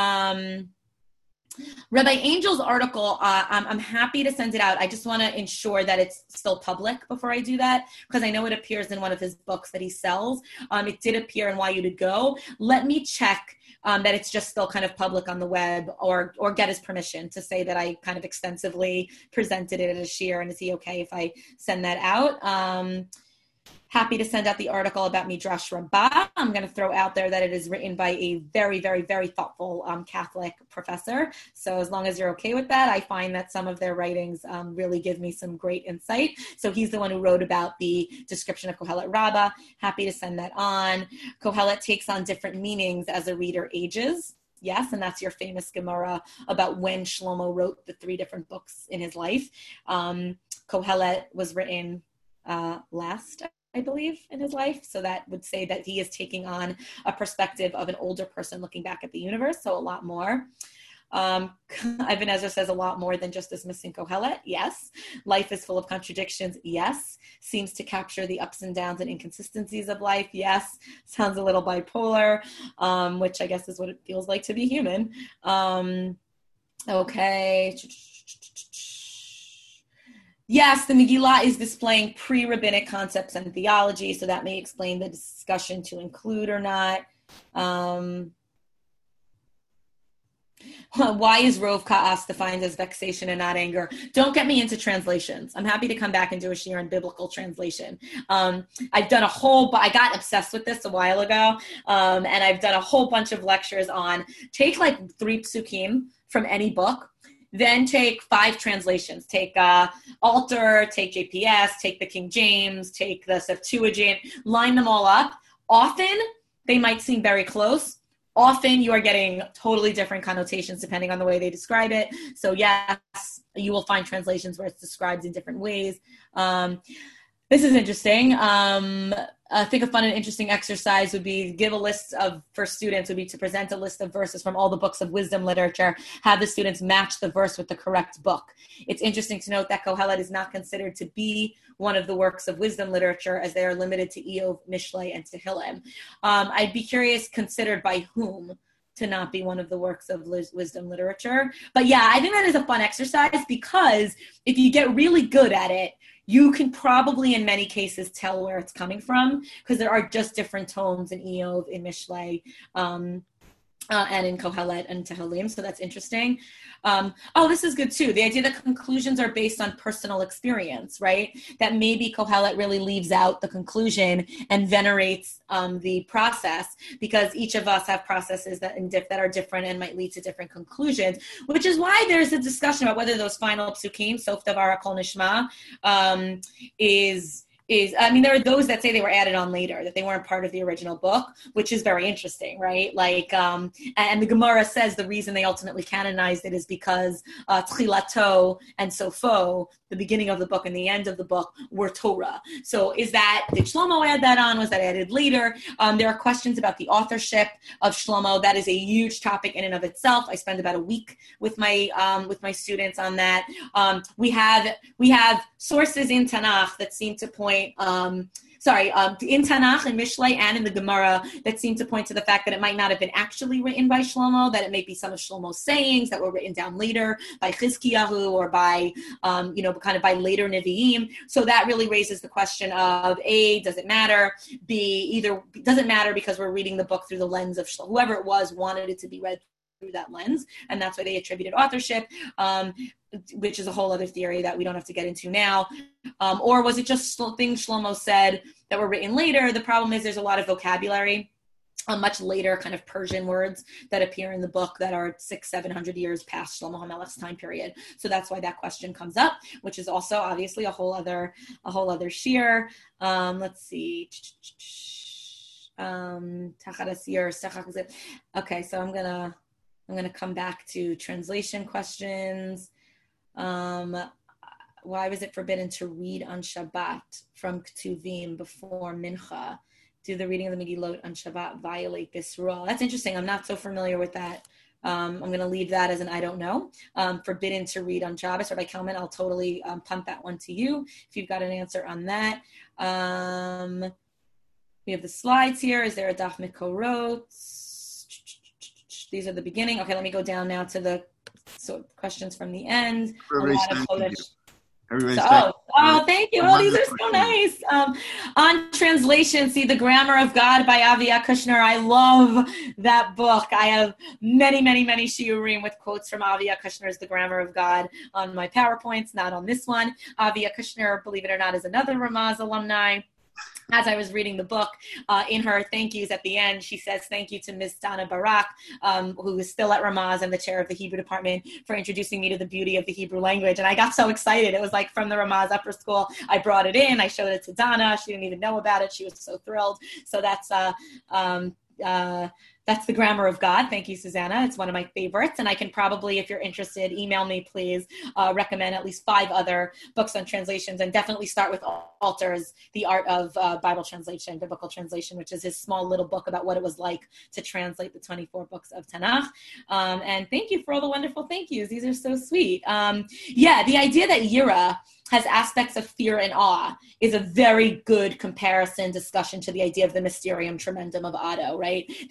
Rabbi Angel's article, I'm happy to send it out. I just want to ensure that it's still public before I do that, because I know it appears in one of his books that he sells. It did appear in Why You to Go. Let me check that it's just still kind of public on the web, or get his permission to say that I kind of extensively presented it at a shiur, and is he okay if I send that out? Happy to send out the article about Midrash Rabbah. I'm going to throw out there that it is written by a very, very, very thoughtful Catholic professor. So as long as you're okay with that, I find that some of their writings really give me some great insight. So he's the one who wrote about the description of Kohelet Rabbah. Happy to send that on. Kohelet takes on different meanings as a reader ages. Yes, and that's your famous Gemara about when Shlomo wrote the 3 different books in his life. Kohelet was written last, I believe, in his life. So that would say that he is taking on a perspective of an older person looking back at the universe. So a lot more. Ibn Ezra says a lot more than just dismissing Kohelet. Yes. Life is full of contradictions. Yes. Seems to capture the ups and downs and inconsistencies of life. Yes. Sounds a little bipolar, which I guess is what it feels like to be human. Okay. Yes, the Megillah is displaying pre-rabbinic concepts and theology, so that may explain the discussion to include or not. Why is Rov Ka'as defined as vexation and not anger? Don't get me into translations. I'm happy to come back and do a shiur on biblical translation. I've done I got obsessed with this a while ago, and I've done a whole bunch of lectures on take like 3 psukim from any book, then take 5 translations. Take Alter, take JPS, take the King James, take the Septuagint, line them all up. Often, they might seem very close. Often, you are getting totally different connotations depending on the way they describe it. So yes, you will find translations where it's described in different ways. This is interesting. I think a fun and interesting exercise would be for students would be to present a list of verses from all the books of wisdom literature, have the students match the verse with the correct book. It's interesting to note that Kohelet is not considered to be one of the works of wisdom literature as they are limited to Iyov, Mishlei, and Tehillim. I'd be curious, considered by whom to not be one of the works of wisdom literature. But yeah, I think that is a fun exercise because if you get really good at it, you can probably, in many cases, tell where it's coming from because there are just different tones in Iyov, in Mishlei, and in Kohelet and Tehillim. So that's interesting. This is good too. The idea that conclusions are based on personal experience, right? That maybe Kohelet really leaves out the conclusion and venerates the process because each of us have processes that are different and might lead to different conclusions, which is why there's a discussion about whether those final psukim, Sof Davar Kol Nishma, there are those that say they were added on later, that they weren't part of the original book, which is very interesting, right? And the Gemara says the reason they ultimately canonized it is because Tchilato and Sofo, the beginning of the book and the end of the book, were Torah. So did Shlomo add that on? Was that added later? There are questions about the authorship of Shlomo. That is a huge topic in and of itself. I spend about a week with my students on that. We have sources in Tanakh that seem to point in Tanakh and Mishlei and in the Gemara that seem to point to the fact that it might not have been actually written by Shlomo, that it may be some of Shlomo's sayings that were written down later by Chizkiyahu or by, kind of by later Nevi'im. So that really raises the question of A, does it matter? B, does it matter because we're reading the book through the lens of Shlomo? Whoever it was wanted it to be read through that lens, and that's why they attributed authorship, which is a whole other theory that we don't have to get into now. Or was it just things Shlomo said that were written later? The problem is there's a lot of vocabulary, much later kind of Persian words that appear in the book that are 600-700 years past Shlomo HaMelech's time period. So that's why that question comes up, which is also obviously a whole other shiur. Let's see. Okay, so I'm gonna come back to translation questions. Why was it forbidden to read on Shabbat from Ketuvim before Mincha? Do the reading of the Megillot on Shabbat violate this rule? That's interesting. I'm not so familiar with that. I'm going to leave that as an I don't know. Forbidden to read on Shabbos. Rabbi Kelman, I'll totally punt that one to you if you've got an answer on that. We have the slides here. Is there a Daf Mikorot? These are the beginning. Okay, let me go down now to the questions from the end. Thank you. Oh, these are so nice. On translation, see The Grammar of God by Avia Kushner. I love that book. I have many, many, many shiurim with quotes from Avia Kushner's The Grammar of God on my PowerPoints, not on this one. Avia Kushner, believe it or not, is another Ramaz alumni. As I was reading the book, in her thank yous at the end, she says thank you to Ms. Dana Barak, who is still at Ramaz and the chair of the Hebrew department, for introducing me to the beauty of the Hebrew language. And I got so excited. It was like from the Ramaz upper school. I brought it in. I showed it to Dana. She didn't even know about it. She was so thrilled. So that's The Grammar of God. Thank you, Susanna. It's one of my favorites. And I can probably, if you're interested, email me, please, recommend at least 5 other books on translations, and definitely start with Alter's The Art of Bible Translation, Biblical Translation, which is his small little book about what it was like to translate the 24 books of Tanakh. And thank you for all the wonderful thank yous. These are so sweet. The idea that Yira has aspects of fear and awe is a very good comparison discussion to the idea of the Mysterium Tremendum of Otto, right? The idea of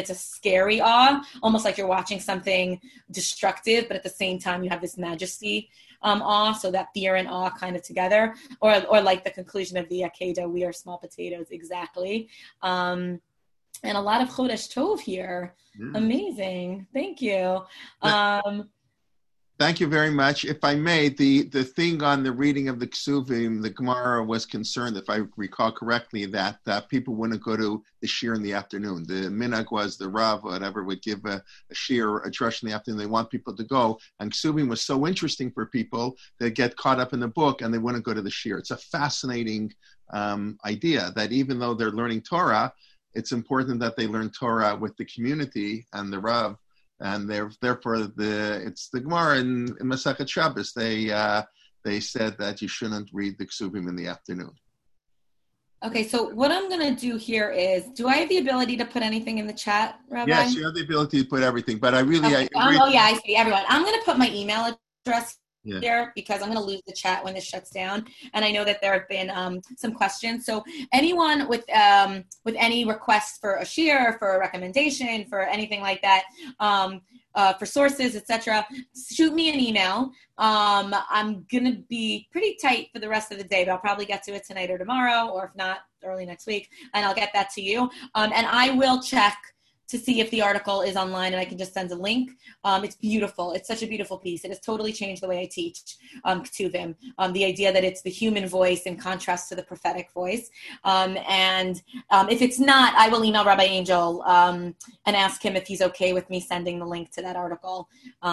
it's a scary awe, almost like you're watching something destructive, but at the same time you have this majesty awe, so that fear and awe kind of together, or like the conclusion of the Akedah, we are small potatoes, exactly. And a lot of Chodesh Tov here. Amazing. Thank you. Thank you very much. If I may, the thing on the reading of the Ksuvim, the Gemara was concerned, if I recall correctly, that people wouldn't go to the shir in the afternoon. The minhag was the Rav, whatever, would give a shir, a drush in the afternoon. They want people to go. And Ksuvim was so interesting for people that get caught up in the book and they wouldn't go to the shir. It's a fascinating idea that even though they're learning Torah, it's important that they learn Torah with the community and the Rav. And therefore, it's the Gemara in Masechet Shabbos. They said that you shouldn't read the Ksuvim in the afternoon. Okay, so what I'm going to do here is, do I have the ability to put anything in the chat, Rabbi? Yes, you have the ability to put everything, but I really... Okay. I see, everyone. I'm going to put my email address here because I'm going to lose the chat when this shuts down. And I know that there have been some questions. So anyone with any requests for a shir, for a recommendation, for anything like that, for sources, etc., shoot me an email. I'm going to be pretty tight for the rest of the day, but I'll probably get to it tonight or tomorrow, or if not, early next week, and I'll get that to you. And I will check to see if the article is online, and I can just send a link. It's beautiful. It's such a beautiful piece. It has totally changed the way I teach Ktuvim. The idea that it's the human voice in contrast to the prophetic voice. And if it's not, I will email Rabbi Angel and ask him if he's okay with me sending the link to that article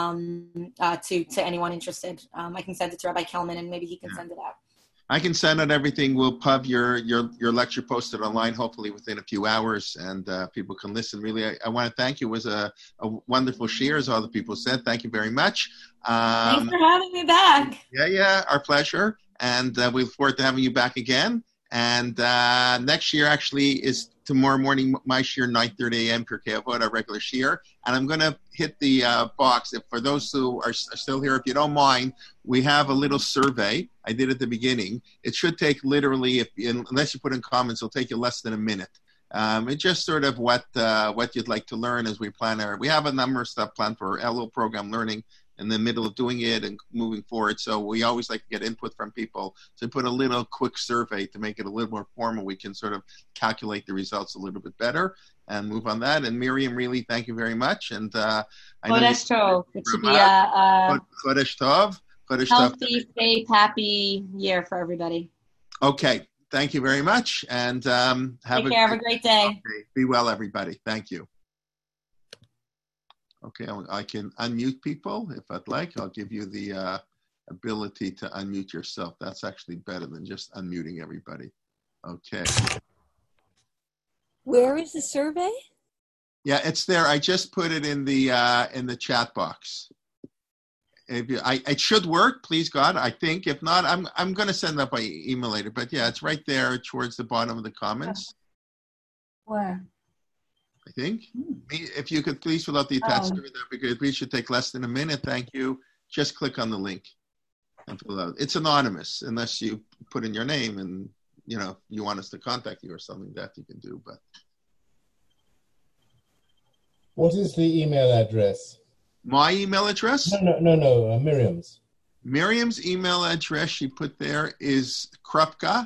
to anyone interested. I can send it to Rabbi Kelman, and maybe he can send it out. I can send out everything. We'll pub your lecture posted online, hopefully within a few hours, and people can listen. Really, I want to thank you. It was a wonderful share, as all the people said. Thank you very much. Thanks for having me back. Yeah, our pleasure. And we look forward to having you back again. And next year actually is tomorrow morning, my shir, 9:30 a.m. Pirkei Avot, our regular shir. And I'm going to hit the box. If for those who are still here, if you don't mind, we have a little survey. I did at the beginning. It should take literally, unless you put in comments, it'll take you less than a minute. It's just sort of what you'd like to learn as we plan we have a number of stuff planned for our little program learning in the middle of doing it and moving forward. So we always like to get input from people. So put a little quick survey to make it a little more formal. We can sort of calculate the results a little bit better and move on that. And Miriam, really, thank you very much. And Chodesh Tov. It should be Chodesh Tov. Healthy, safe, happy year for everybody. Okay. Thank you very much. And have a great day. Okay. Be well, everybody. Thank you. Okay, I can unmute people if I'd like. I'll give you the ability to unmute yourself. That's actually better than just unmuting everybody. Okay. Where is the survey? Yeah, it's there. I just put it in the chat box. It should work, please God. I think. If not, I'm going to send that by email later. But yeah, it's right there towards the bottom of the comments. Where? I think. If you could please fill out the attached survey, that'd be good. We should take less than a minute. Thank you. Just click on the link and fill out. It's anonymous unless you put in your name and you want us to contact you or something that you can do. But what is the email address? My email address? No. Miriam's. Miriam's email address she put there is Krupka,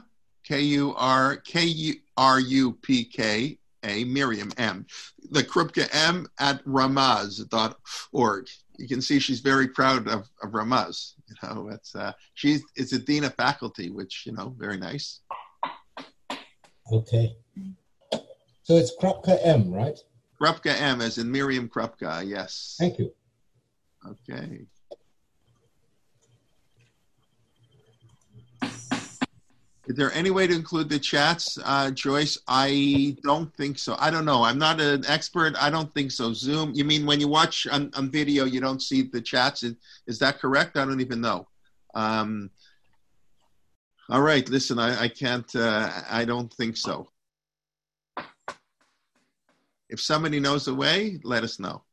Krupka. Miriam M. The Krupka M at ramaz.org. You can see she's very proud of Ramaz. It's a dean of faculty, which very nice. Okay. So it's Krupka M, right? Krupka M, as in Miriam Krupka. Yes. Thank you. Okay. Is there any way to include the chats, Joyce? I don't think so. I don't know. I'm not an expert. I don't think so. Zoom, you mean when you watch on video, you don't see the chats? Is that correct? I don't even know. All right, listen, I can't, I don't think so. If somebody knows the way, let us know.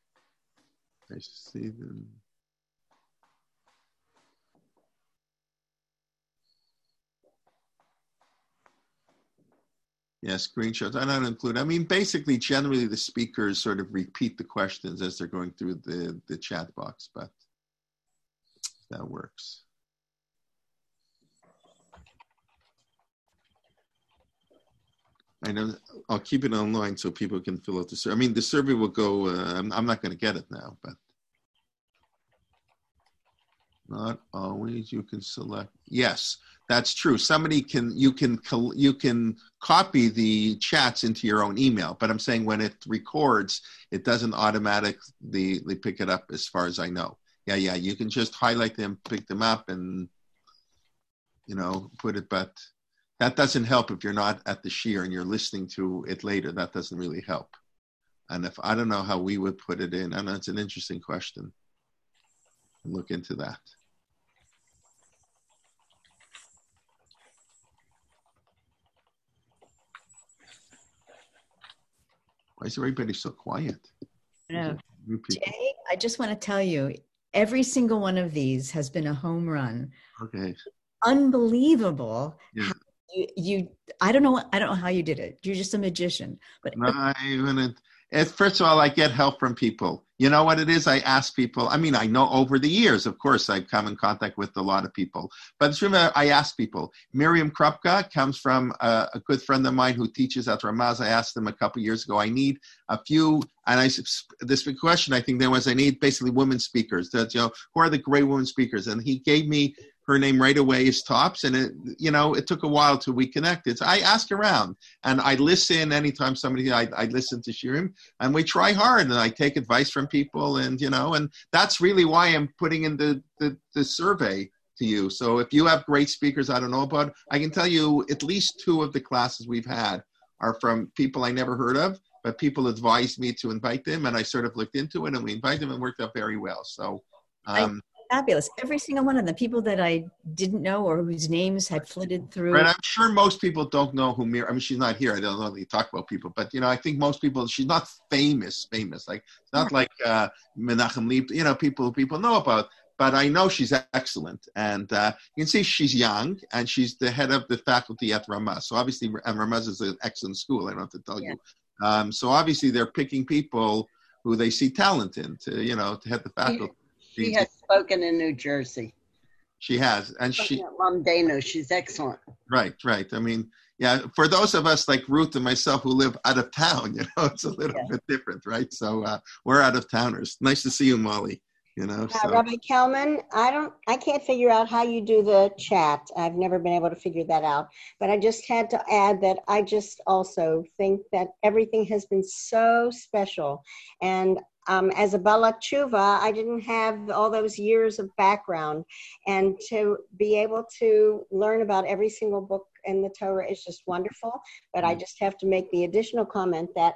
I see them. Yeah, screenshots. I don't include. I mean, basically, generally, the speakers sort of repeat the questions as they're going through the chat box, but that works. I know. I'll keep it online so people can fill out the survey. I mean, the survey will go. I'm not going to get it now, but not always. You can select. Yes, that's true. You can copy the chats into your own email, but I'm saying when it records, it doesn't automatically pick it up. As far as I know, yeah, you can just highlight them, pick them up, and put it, but. That doesn't help if you're not at the shiur and you're listening to it later. That doesn't really help. And if I don't know how we would put it in, I know it's an interesting question. Look into that. Why is everybody so quiet? No. Jay, I just want to tell you, every single one of these has been a home run. Okay. Unbelievable. Yeah. I don't know how you did it. You're just a magician. But first of all, I get help from people. You know what it is? I ask people. I mean, I know over the years, of course, I've come in contact with a lot of people. But it's true, I ask people. Miriam Krupka comes from a good friend of mine who teaches at Ramaz. I asked him a couple years ago, I need a few, and this big question I think there was, I need basically women speakers. That, who are the great women speakers? And he gave me her name right away is Tops, and it took a while till we connected. So I ask around, and I listen anytime somebody. I listen to shiurim, and we try hard, and I take advice from people, and that's really why I'm putting in the survey to you. So if you have great speakers I don't know about, I can tell you at least 2 of the classes we've had are from people I never heard of, but people advised me to invite them, and I sort of looked into it, and we invited them, and worked out very well. So. Fabulous. Every single one of them, people that I didn't know or whose names had flitted through. Right. I'm sure most people don't know who Miriam, I mean, she's not here. I don't know that you talk about people, but, I think most people, she's not famous. Like, it's not like Menachem Leib, people know about, but I know she's excellent. And you can see she's young, and she's the head of the faculty at Ramaz. So obviously, and Ramaz is an excellent school. I don't have to tell you. So obviously, they're picking people who they see talent in to head the faculty. She has spoken in New Jersey. She has, and she at Lamdenu. She's excellent. Right. I mean, yeah. For those of us like Ruth and myself who live out of town, it's a little bit different, right? So we're out of towners. Nice to see you, Molly. Rabbi Kalman, I can't figure out how you do the chat. I've never been able to figure that out. But I just had to add that I just also think that everything has been so special, and as a Balak Tshuva, I didn't have all those years of background, and to be able to learn about every single book in the Torah is just wonderful. But I just have to make the additional comment that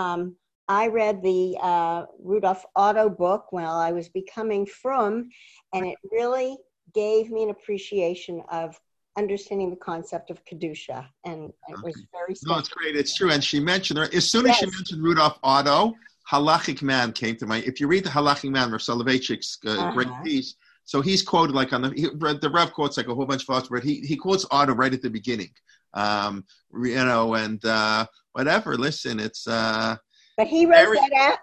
I read the Rudolph Otto book while I was becoming frum, and it really gave me an appreciation of understanding the concept of Kedusha, and it was very special. No, it's great. It's true. And she mentioned her, as soon as she mentioned Rudolph Otto, Halachic Man came to mind. If you read the Halachic Man, Rav Soloveitchik's great piece, so he's quoted like on the Rev quotes like a whole bunch of philosophers, but he quotes Otto right at the beginning, and whatever. Listen, it's but he wrote that out.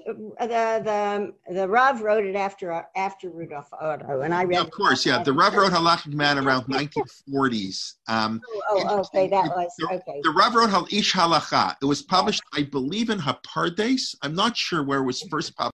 The Rav wrote it after Rudolph Otto, and I read. Yeah, of course, yeah. The Rav wrote Halachic Man around 1940s. Okay, that was okay. The Rav wrote Ish Halacha. It was published, I believe, in Hapardes. I'm not sure where it was first published.